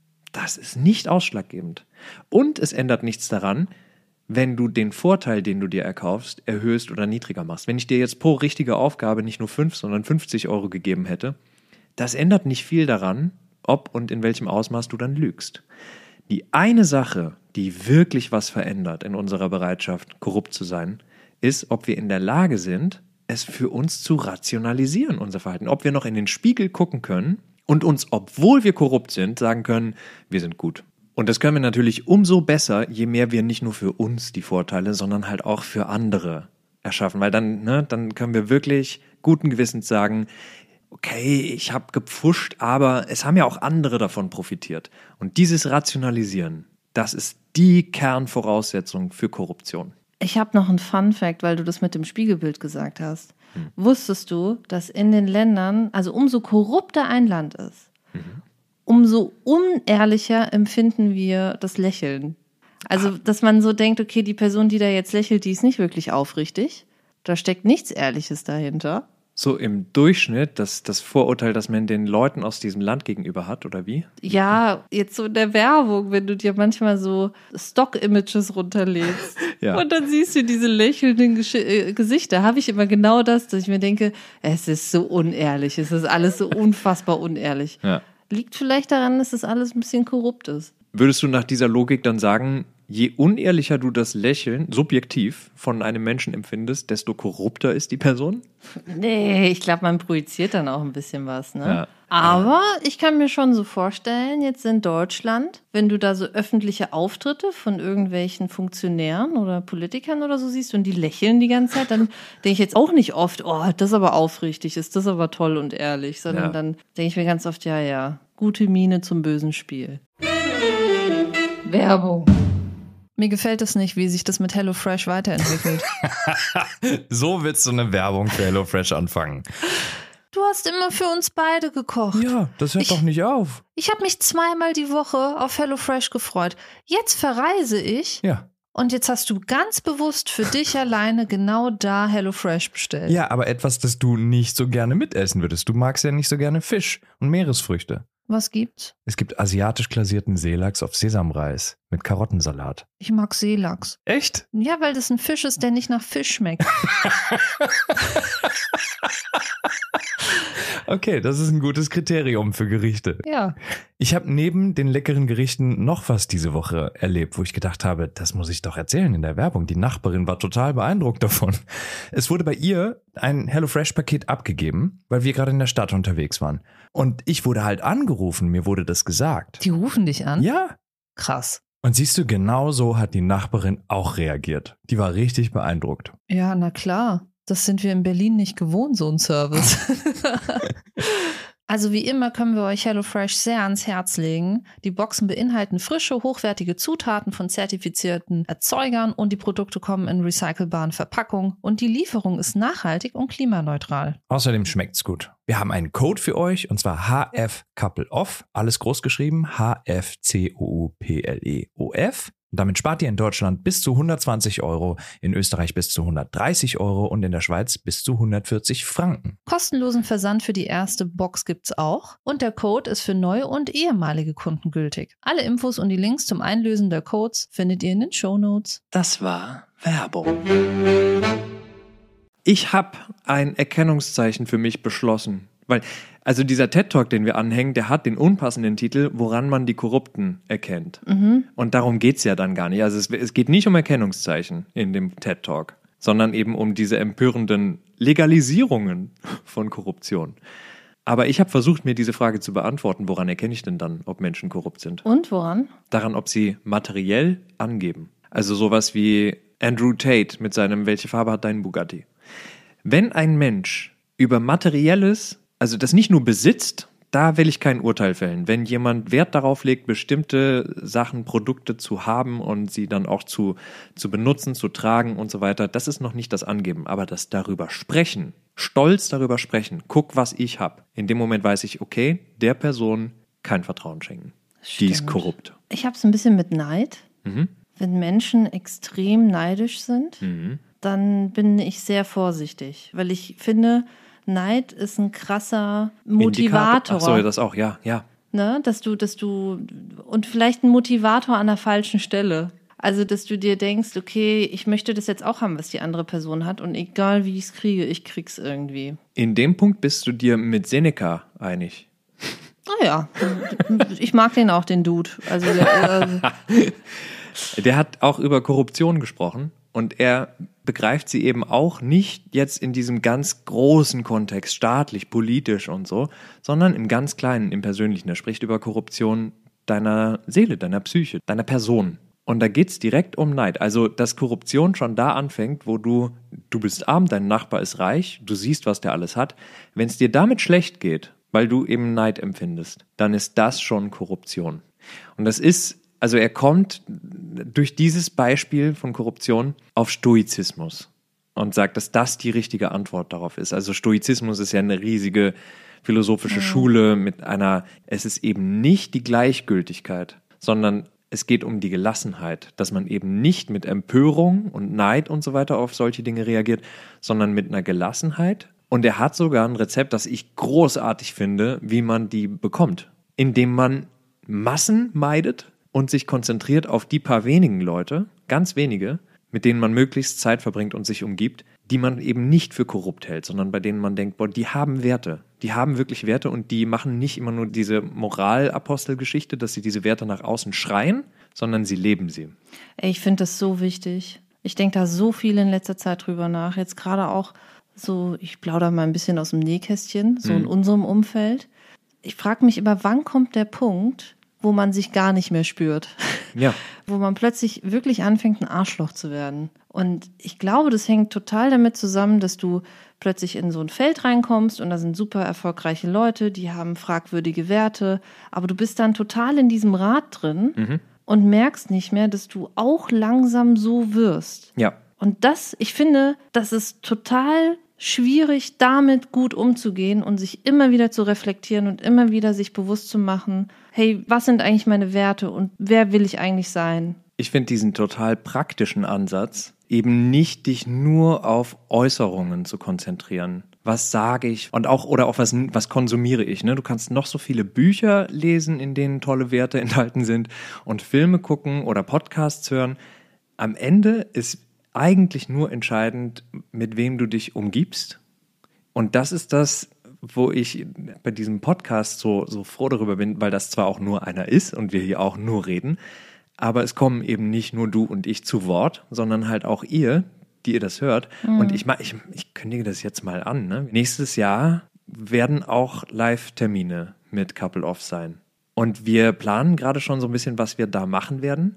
Das ist nicht ausschlaggebend. Und es ändert nichts daran, wenn du den Vorteil, den du dir erkaufst, erhöhst oder niedriger machst. Wenn ich dir jetzt pro richtige Aufgabe nicht nur 5, sondern 50 Euro gegeben hätte, das ändert nicht viel daran, ob und in welchem Ausmaß du dann lügst. Die eine Sache, die wirklich was verändert in unserer Bereitschaft, korrupt zu sein, ist, ob wir in der Lage sind, es für uns zu rationalisieren, unser Verhalten. Ob wir noch in den Spiegel gucken können und uns, obwohl wir korrupt sind, sagen können, wir sind gut. Und das können wir natürlich umso besser, je mehr wir nicht nur für uns die Vorteile, sondern halt auch für andere erschaffen. Weil dann können wir wirklich guten Gewissens sagen, okay, ich habe gepfuscht, aber es haben ja auch andere davon profitiert. Und dieses Rationalisieren, das ist die Kernvoraussetzung für Korruption. Ich habe noch einen Fun-Fact, weil du das mit dem Spiegelbild gesagt hast. Wusstest du, dass in den Ländern, also umso korrupter ein Land ist, umso unehrlicher empfinden wir das Lächeln. Also, dass man so denkt, okay, die Person, die da jetzt lächelt, die ist nicht wirklich aufrichtig. Da steckt nichts Ehrliches dahinter. So im Durchschnitt, das Vorurteil, das man den Leuten aus diesem Land gegenüber hat, oder wie? Ja, jetzt so in der Werbung, wenn du dir manchmal so Stock-Images runterlädst Ja. und dann siehst du diese lächelnden Gesichter, habe ich immer genau das, dass ich mir denke, es ist so unehrlich, es ist alles so unfassbar unehrlich. Ja. Liegt vielleicht daran, dass das alles ein bisschen korrupt ist. Würdest du nach dieser Logik dann sagen, je unehrlicher du das Lächeln subjektiv von einem Menschen empfindest, desto korrupter ist die Person? Nee, ich glaube, man projiziert dann auch ein bisschen was, ne? Ja. Aber ich kann mir schon so vorstellen, jetzt in Deutschland, wenn du da so öffentliche Auftritte von irgendwelchen Funktionären oder Politikern oder so siehst und die lächeln die ganze Zeit, dann denke ich jetzt auch nicht oft, oh, das ist aber aufrichtig, ist das aber toll und ehrlich, sondern dann denke ich mir ganz oft, ja, gute Miene zum bösen Spiel. Werbung. Mir gefällt es nicht, wie sich das mit HelloFresh weiterentwickelt. So willst du eine Werbung für HelloFresh anfangen. Du hast immer für uns beide gekocht. Ja, das hört doch nicht auf. Ich habe mich 2-mal die Woche auf HelloFresh gefreut. Jetzt verreise ich. Ja. Und jetzt hast du ganz bewusst für dich alleine genau da HelloFresh bestellt. Ja, aber etwas, das du nicht so gerne mitessen würdest. Du magst ja nicht so gerne Fisch und Meeresfrüchte. Was gibt's? Es gibt asiatisch glasierten Seelachs auf Sesamreis mit Karottensalat. Ich mag Seelachs. Echt? Ja, weil das ein Fisch ist, der nicht nach Fisch schmeckt. Okay, das ist ein gutes Kriterium für Gerichte. Ja. Ich habe neben den leckeren Gerichten noch was diese Woche erlebt, wo ich gedacht habe, das muss ich doch erzählen in der Werbung. Die Nachbarin war total beeindruckt davon. Es wurde bei ihr ein HelloFresh-Paket abgegeben, weil wir gerade in der Stadt unterwegs waren. Und ich wurde halt angerufen, mir wurde das gesagt. Die rufen dich an? Ja. Krass. Und siehst du, genau so hat die Nachbarin auch reagiert. Die war richtig beeindruckt. Ja, na klar. Das sind wir in Berlin nicht gewohnt, so ein Service. Also wie immer können wir euch HelloFresh sehr ans Herz legen. Die Boxen beinhalten frische, hochwertige Zutaten von zertifizierten Erzeugern und die Produkte kommen in recycelbaren Verpackungen und die Lieferung ist nachhaltig und klimaneutral. Außerdem schmeckt's gut. Wir haben einen Code für euch und zwar HFCoupleOff, alles groß geschrieben, HFCOUPLEOF. Damit spart ihr in Deutschland bis zu 120 €, in Österreich bis zu 130 € und in der Schweiz bis zu 140 Franken. Kostenlosen Versand für die erste Box gibt's auch und der Code ist für neue und ehemalige Kunden gültig. Alle Infos und die Links zum Einlösen der Codes findet ihr in den Shownotes. Das war Werbung. Ich habe ein Erkennungszeichen für mich beschlossen. Weil, also dieser TED-Talk, den wir anhängen, der hat den unpassenden Titel, woran man die Korrupten erkennt. Und darum geht's ja dann gar nicht. Also es geht nicht um Erkennungszeichen in dem TED-Talk, sondern eben um diese empörenden Legalisierungen von Korruption. Aber ich habe versucht, mir diese Frage zu beantworten, woran erkenne ich denn dann, ob Menschen korrupt sind? Und woran? Daran, ob sie materiell angeben. Also sowas wie Andrew Tate mit seinem "Welche Farbe hat dein Bugatti?" Wenn ein Mensch über Materielles, also das nicht nur besitzt, da will ich kein Urteil fällen. Wenn jemand Wert darauf legt, bestimmte Sachen, Produkte zu haben und sie dann auch zu benutzen, zu tragen und so weiter, das ist noch nicht das Angeben. Aber das darüber sprechen, stolz darüber sprechen, guck, was ich habe. In dem Moment weiß ich, okay, der Person kein Vertrauen schenken. Die ist korrupt. Ich habe es ein bisschen mit Neid. Wenn Menschen extrem neidisch sind, dann bin ich sehr vorsichtig, weil ich finde, Neid ist ein krasser Motivator. Ach so, das auch, ja. Ne? Dass du, und vielleicht ein Motivator an der falschen Stelle. Also, dass du dir denkst, okay, ich möchte das jetzt auch haben, was die andere Person hat und egal wie ich es kriege, ich krieg's irgendwie. In dem Punkt bist du dir mit Seneca einig. Ah ja, ich mag den auch, den Dude. Also, der hat auch über Korruption gesprochen und er begreift sie eben auch nicht jetzt in diesem ganz großen Kontext, staatlich, politisch und so, sondern im ganz Kleinen, im Persönlichen. Er spricht über Korruption deiner Seele, deiner Psyche, deiner Person. Und da geht's direkt um Neid. Also, dass Korruption schon da anfängt, wo du bist arm, dein Nachbar ist reich, du siehst, was der alles hat. Wenn es dir damit schlecht geht, weil du eben Neid empfindest, dann ist das schon Korruption. Und das ist, also er kommt durch dieses Beispiel von Korruption auf Stoizismus und sagt, dass das die richtige Antwort darauf ist. Also Stoizismus ist ja eine riesige philosophische Schule mit es ist eben nicht die Gleichgültigkeit, sondern es geht um die Gelassenheit, dass man eben nicht mit Empörung und Neid und so weiter auf solche Dinge reagiert, sondern mit einer Gelassenheit. Und er hat sogar ein Rezept, das ich großartig finde, wie man die bekommt, indem man Massen meidet und sich konzentriert auf die paar wenigen Leute, ganz wenige, mit denen man möglichst Zeit verbringt und sich umgibt, die man eben nicht für korrupt hält, sondern bei denen man denkt, boah, die haben Werte. Die haben wirklich Werte und die machen nicht immer nur diese Moralapostelgeschichte, dass sie diese Werte nach außen schreien, sondern sie leben sie. Ey, ich finde das so wichtig. Ich denke da so viel in letzter Zeit drüber nach. Jetzt gerade auch so, ich plaudere mal ein bisschen aus dem Nähkästchen, so in unserem Umfeld. Ich frage mich immer, wann kommt der Punkt, wo man sich gar nicht mehr spürt? Ja. Wo man plötzlich wirklich anfängt, ein Arschloch zu werden. Und ich glaube, das hängt total damit zusammen, dass du plötzlich in so ein Feld reinkommst und da sind super erfolgreiche Leute, die haben fragwürdige Werte, aber du bist dann total in diesem Rad drin und merkst nicht mehr, dass du auch langsam so wirst. Ja. Und ich finde, das ist total schwierig, damit gut umzugehen und sich immer wieder zu reflektieren und immer wieder sich bewusst zu machen, hey, was sind eigentlich meine Werte und wer will ich eigentlich sein? Ich finde diesen total praktischen Ansatz, eben nicht dich nur auf Äußerungen zu konzentrieren. Was sage ich? Und auch, oder auch was konsumiere ich? Ne? Du kannst noch so viele Bücher lesen, in denen tolle Werte enthalten sind und Filme gucken oder Podcasts hören. Am Ende ist eigentlich nur entscheidend, mit wem du dich umgibst. Und das ist das, wo ich bei diesem Podcast so froh darüber bin, weil das zwar auch nur einer ist und wir hier auch nur reden, aber es kommen eben nicht nur du und ich zu Wort, sondern halt auch ihr, die ihr das hört. Und ich kündige das jetzt mal an. Ne? Nächstes Jahr werden auch Live-Termine mit Couple Off sein. Und wir planen gerade schon so ein bisschen, was wir da machen werden.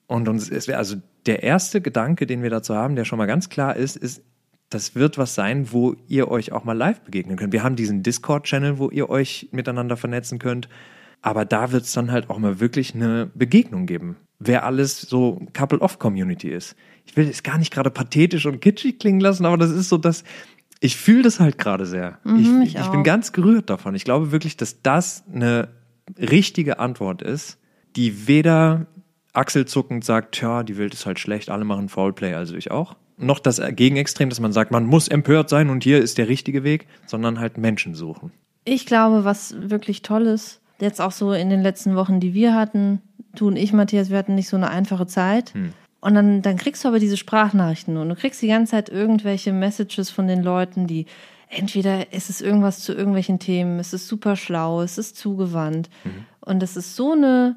Und es wäre also der erste Gedanke, den wir dazu haben, der schon mal ganz klar ist, das wird was sein, wo ihr euch auch mal live begegnen könnt. Wir haben diesen Discord-Channel, wo ihr euch miteinander vernetzen könnt. Aber da wird es dann halt auch mal wirklich eine Begegnung geben. Wer alles so Couple-Off-Community ist. Ich will es gar nicht gerade pathetisch und kitschig klingen lassen, aber das ist so, dass ich fühle das halt gerade sehr. Ich bin ganz gerührt davon. Ich glaube wirklich, dass das eine richtige Antwort ist, die weder achselzuckend sagt, tja, die Welt ist halt schlecht, alle machen Foulplay, also ich auch. Noch das Gegenextrem, dass man sagt, man muss empört sein und hier ist der richtige Weg, sondern halt Menschen suchen. Ich glaube, was wirklich toll ist, jetzt auch so in den letzten Wochen, die wir hatten, du und ich, Matthias, wir hatten nicht so eine einfache Zeit. Und dann kriegst du aber diese Sprachnachrichten und du kriegst die ganze Zeit irgendwelche Messages von den Leuten, die entweder ist es irgendwas zu irgendwelchen Themen, es ist super schlau, es ist zugewandt. Und es ist so eine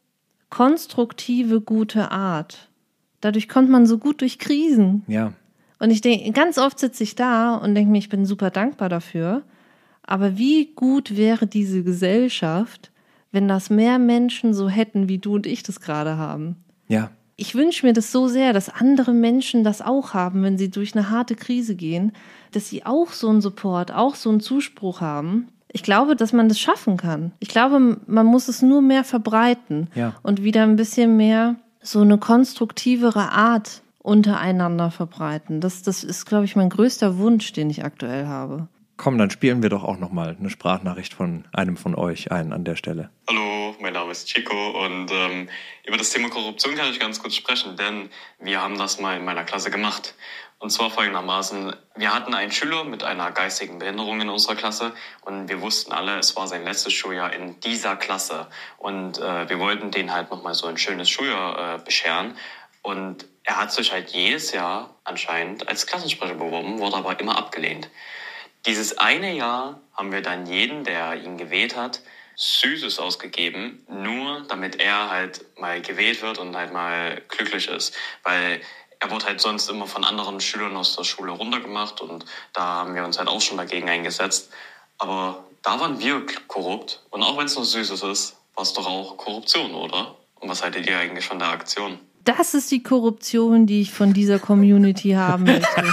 konstruktive, gute Art. Dadurch kommt man so gut durch Krisen. Ja. Und ich denke, ganz oft sitze ich da und denke mir, ich bin super dankbar dafür. Aber wie gut wäre diese Gesellschaft, wenn das mehr Menschen so hätten, wie du und ich das gerade haben? Ja. Ich wünsche mir das so sehr, dass andere Menschen das auch haben, wenn sie durch eine harte Krise gehen, dass sie auch so einen Support, auch so einen Zuspruch haben. Ich glaube, dass man das schaffen kann. Ich glaube, man muss es nur mehr verbreiten und wieder ein bisschen mehr so eine konstruktivere Art untereinander verbreiten. Das ist, glaube ich, mein größter Wunsch, den ich aktuell habe. Komm, dann spielen wir doch auch nochmal eine Sprachnachricht von einem von euch ein an der Stelle. Hallo, mein Name ist Chico und über das Thema Korruption kann ich ganz kurz sprechen, denn wir haben das mal in meiner Klasse gemacht. Und zwar folgendermaßen, wir hatten einen Schüler mit einer geistigen Behinderung in unserer Klasse und wir wussten alle, es war sein letztes Schuljahr in dieser Klasse. Und wir wollten den halt nochmal so ein schönes Schuljahr bescheren. Und er hat sich halt jedes Jahr anscheinend als Klassensprecher beworben, wurde aber immer abgelehnt. Dieses eine Jahr haben wir dann jeden, der ihn gewählt hat, Süßes ausgegeben, nur damit er halt mal gewählt wird und halt mal glücklich ist. Weil er wurde halt sonst immer von anderen Schülern aus der Schule runtergemacht und da haben wir uns halt auch schon dagegen eingesetzt. Aber da waren wir korrupt und auch wenn es nur Süßes ist, war es doch auch Korruption, oder? Und was haltet ihr eigentlich von der Aktion? Das ist die Korruption, die ich von dieser Community haben möchte.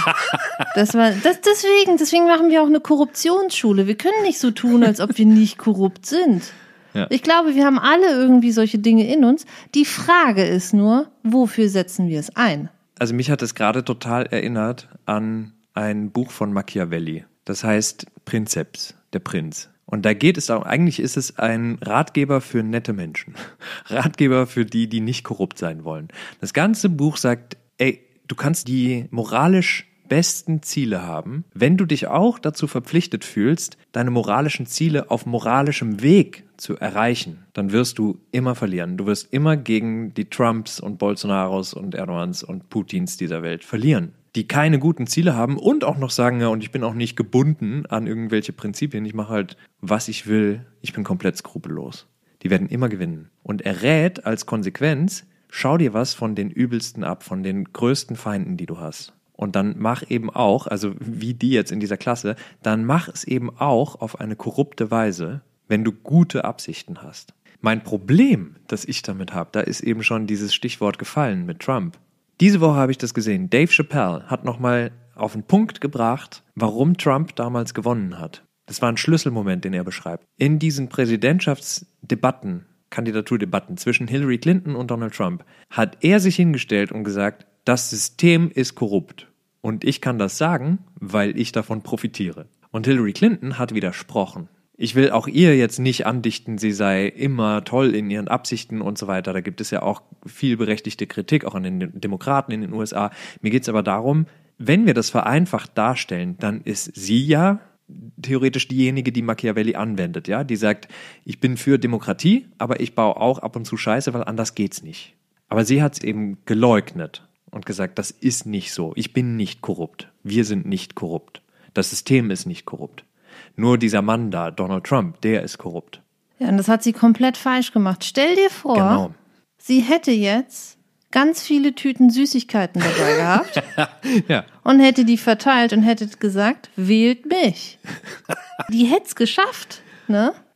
Deswegen machen wir auch eine Korruptionsschule. Wir können nicht so tun, als ob wir nicht korrupt sind. Ja. Ich glaube, wir haben alle irgendwie solche Dinge in uns. Die Frage ist nur, wofür setzen wir es ein? Also mich hat es gerade total erinnert an ein Buch von Machiavelli. Das heißt Prinzeps, der Prinz. Und da geht es darum, eigentlich ist es ein Ratgeber für nette Menschen. Ratgeber für die, die nicht korrupt sein wollen. Das ganze Buch sagt, du kannst die moralisch besten Ziele haben, wenn du dich auch dazu verpflichtet fühlst, deine moralischen Ziele auf moralischem Weg zu erreichen, dann wirst du immer verlieren. Du wirst immer gegen die Trumps und Bolsonaros und Erdogans und Putins dieser Welt verlieren, die keine guten Ziele haben und auch noch sagen, ja, und ich bin auch nicht gebunden an irgendwelche Prinzipien. Ich mache halt, was ich will. Ich bin komplett skrupellos. Die werden immer gewinnen. Und er rät als Konsequenz, schau dir was von den Übelsten ab, von den größten Feinden, die du hast. Und dann mach eben auch, also wie die jetzt in dieser Klasse, dann mach es eben auch auf eine korrupte Weise, wenn du gute Absichten hast. Mein Problem, das ich damit habe, da ist eben schon dieses Stichwort gefallen mit Trump. Diese Woche habe ich das gesehen. Dave Chappelle hat nochmal auf den Punkt gebracht, warum Trump damals gewonnen hat. Das war ein Schlüsselmoment, den er beschreibt. In diesen Präsidentschaftsdebatten, Kandidaturdebatten zwischen Hillary Clinton und Donald Trump, hat er sich hingestellt und gesagt, das System ist korrupt. Und ich kann das sagen, weil ich davon profitiere. Und Hillary Clinton hat widersprochen. Ich will auch ihr jetzt nicht andichten, sie sei immer toll in ihren Absichten und so weiter. Da gibt es ja auch viel berechtigte Kritik, auch an den Demokraten in den USA. Mir geht es aber darum, wenn wir das vereinfacht darstellen, dann ist sie ja theoretisch diejenige, die Machiavelli anwendet. Ja? Die sagt, ich bin für Demokratie, aber ich baue auch ab und zu Scheiße, weil anders geht's nicht. Aber sie hat es eben geleugnet und gesagt, das ist nicht so. Ich bin nicht korrupt. Wir sind nicht korrupt. Das System ist nicht korrupt. Nur dieser Mann da, Donald Trump, der ist korrupt. Ja, und das hat sie komplett falsch gemacht. Stell dir vor, sie hätte jetzt ganz viele Tüten Süßigkeiten dabei gehabt ja. Und hätte die verteilt und hätte gesagt, wählt mich. Die hätte es geschafft, ne?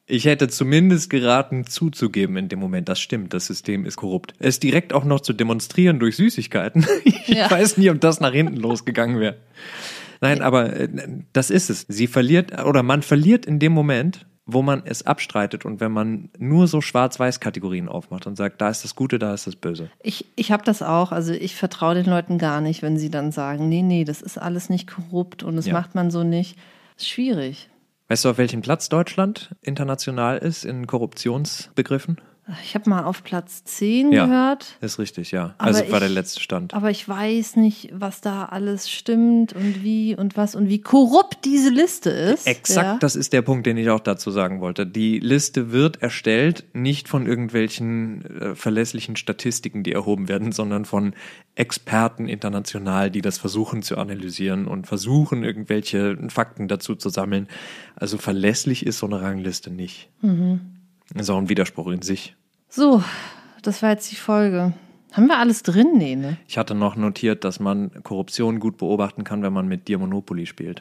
Ich hätte zumindest geraten, zuzugeben in dem Moment, das stimmt, das System ist korrupt. Es direkt auch noch zu demonstrieren durch Süßigkeiten. Ich weiß nie, ob das nach hinten losgegangen wäre. Nein, aber das ist es. Man verliert in dem Moment, wo man es abstreitet und wenn man nur so Schwarz-Weiß-Kategorien aufmacht und sagt, da ist das Gute, da ist das Böse. Ich habe das auch, also ich vertraue den Leuten gar nicht, wenn sie dann sagen, nee, das ist alles nicht korrupt und das macht man so nicht. Das ist schwierig. Weißt du, auf welchem Platz Deutschland international ist in Korruptionsbegriffen? Ich habe mal auf Platz 10 gehört. Ist richtig, ja. Aber Also war der letzte Stand. Aber ich weiß nicht, was da alles stimmt und wie und was und wie korrupt diese Liste ist. Exakt, das ist der Punkt, den ich auch dazu sagen wollte. Die Liste wird erstellt, nicht von irgendwelchen verlässlichen Statistiken, die erhoben werden, sondern von Experten international, die das versuchen zu analysieren und versuchen, irgendwelche Fakten dazu zu sammeln. Also verlässlich ist so eine Rangliste nicht. Das ist auch ein Widerspruch in sich. So, das war jetzt die Folge. Haben wir alles drin? Nee, ne? Ich hatte noch notiert, dass man Korruption gut beobachten kann, wenn man mit dir Monopoly spielt.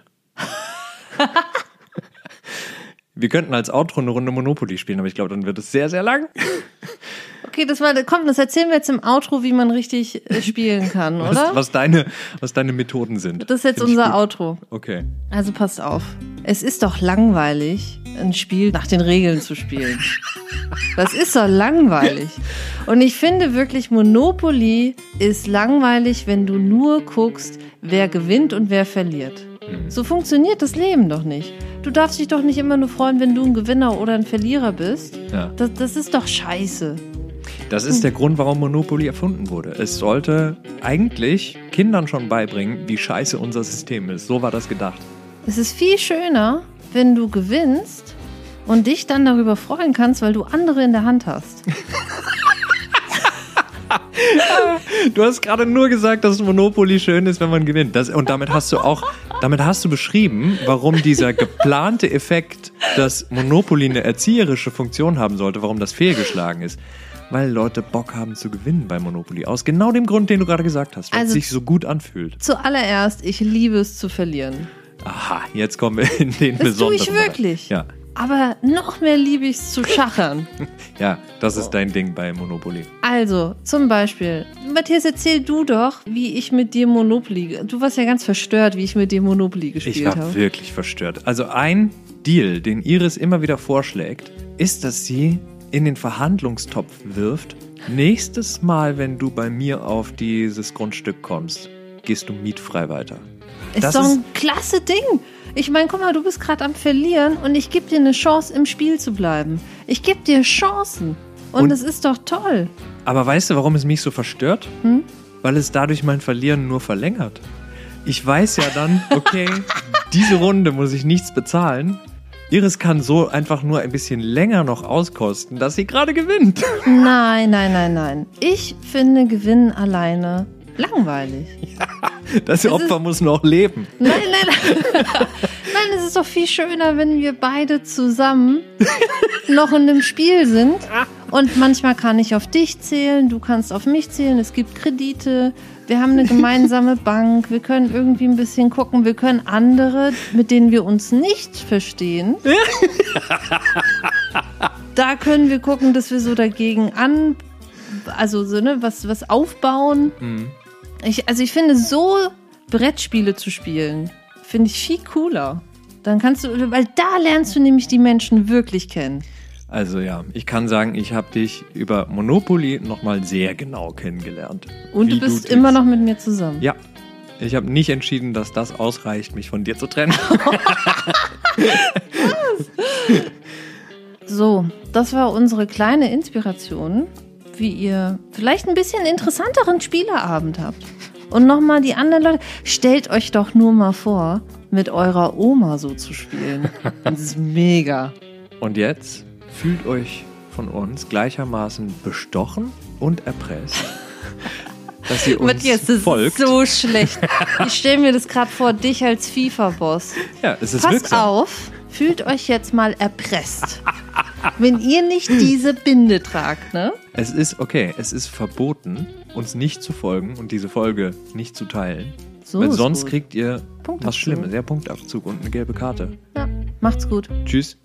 Wir könnten als Outro eine Runde Monopoly spielen, aber ich glaube, dann wird es sehr, sehr lang. Okay, das erzählen wir jetzt im Outro, wie man richtig spielen kann, oder? Was deine Methoden sind. Das ist jetzt unser Outro. Okay. Also passt auf. Es ist doch langweilig, ein Spiel nach den Regeln zu spielen. Das ist doch langweilig. Und ich finde wirklich, Monopoly ist langweilig, wenn du nur guckst, wer gewinnt und wer verliert. So funktioniert das Leben doch nicht. Du darfst dich doch nicht immer nur freuen, wenn du ein Gewinner oder ein Verlierer bist. Ja. Das ist doch scheiße. Das ist der Grund, warum Monopoly erfunden wurde. Es sollte eigentlich Kindern schon beibringen, wie scheiße unser System ist. So war das gedacht. Es ist viel schöner, wenn du gewinnst und dich dann darüber freuen kannst, weil du andere in der Hand hast. Du hast gerade nur gesagt, dass Monopoly schön ist, wenn man gewinnt. Und damit hast du beschrieben, warum dieser geplante Effekt, dass Monopoly eine erzieherische Funktion haben sollte, warum das fehlgeschlagen ist. Weil Leute Bock haben zu gewinnen bei Monopoly. Aus genau dem Grund, den du gerade gesagt hast, weil es sich so gut anfühlt. Zuallererst, ich liebe es zu verlieren. Aha, jetzt kommen wir in den besonderen Das tue ich wirklich. Ja. Aber noch mehr liebe ich es zu schachern. Ja, das ist dein Ding bei Monopoly. Also, zum Beispiel, Matthias, erzähl du doch, wie ich mit dir Monopoly... Du warst ja ganz verstört, wie ich mit dir Monopoly gespielt habe. Ich war wirklich verstört. Also ein Deal, den Iris immer wieder vorschlägt, ist, dass sie in den Verhandlungstopf wirft. Nächstes Mal, wenn du bei mir auf dieses Grundstück kommst, gehst du mietfrei weiter. Ist doch ein klasse Ding. Ich meine, guck mal, du bist gerade am Verlieren und ich gebe dir eine Chance, im Spiel zu bleiben. Ich gebe dir Chancen und das ist doch toll. Aber weißt du, warum es mich so verstört? Weil es dadurch mein Verlieren nur verlängert. Ich weiß ja dann, okay, diese Runde muss ich nichts bezahlen. Iris kann so einfach nur ein bisschen länger noch auskosten, dass sie gerade gewinnt. Nein. Ich finde Gewinnen alleine langweilig. Ja, das Opfer muss noch leben. Nein. Nein, es ist doch viel schöner, wenn wir beide zusammen noch in einem Spiel sind. Und manchmal kann ich auf dich zählen, du kannst auf mich zählen, es gibt Kredite, wir haben eine gemeinsame Bank, wir können irgendwie ein bisschen gucken, wir können andere, mit denen wir uns nicht verstehen, da können wir gucken, dass wir so dagegen was aufbauen. Ich finde, so Brettspiele zu spielen, finde ich viel cooler. Dann kannst du, weil da lernst du nämlich die Menschen wirklich kennen. Also ja, ich kann sagen, ich habe dich über Monopoly nochmal sehr genau kennengelernt. Und du bist immer noch mit mir zusammen. Ja, ich habe nicht entschieden, dass das ausreicht, mich von dir zu trennen. So, das war unsere kleine Inspiration, wie ihr vielleicht ein bisschen interessanteren Spieleabend habt. Und nochmal die anderen Leute, stellt euch doch nur mal vor, mit eurer Oma so zu spielen. Das ist mega. Und jetzt fühlt euch von uns gleichermaßen bestochen und erpresst, dass ihr uns Matthias, das folgt. Ist so schlecht. Ich stelle mir das gerade vor, dich als FIFA-Boss. Ja, es ist Pass wirksam. auf, fühlt euch jetzt mal erpresst. Wenn ihr nicht diese Binde tragt, ne? Es ist okay, es ist verboten, uns nicht zu folgen und diese Folge nicht zu teilen. So weil ist sonst gut. kriegt ihr Punktabzug. was Schlimmes, Punktabzug und eine gelbe Karte. Ja, macht's gut. Tschüss.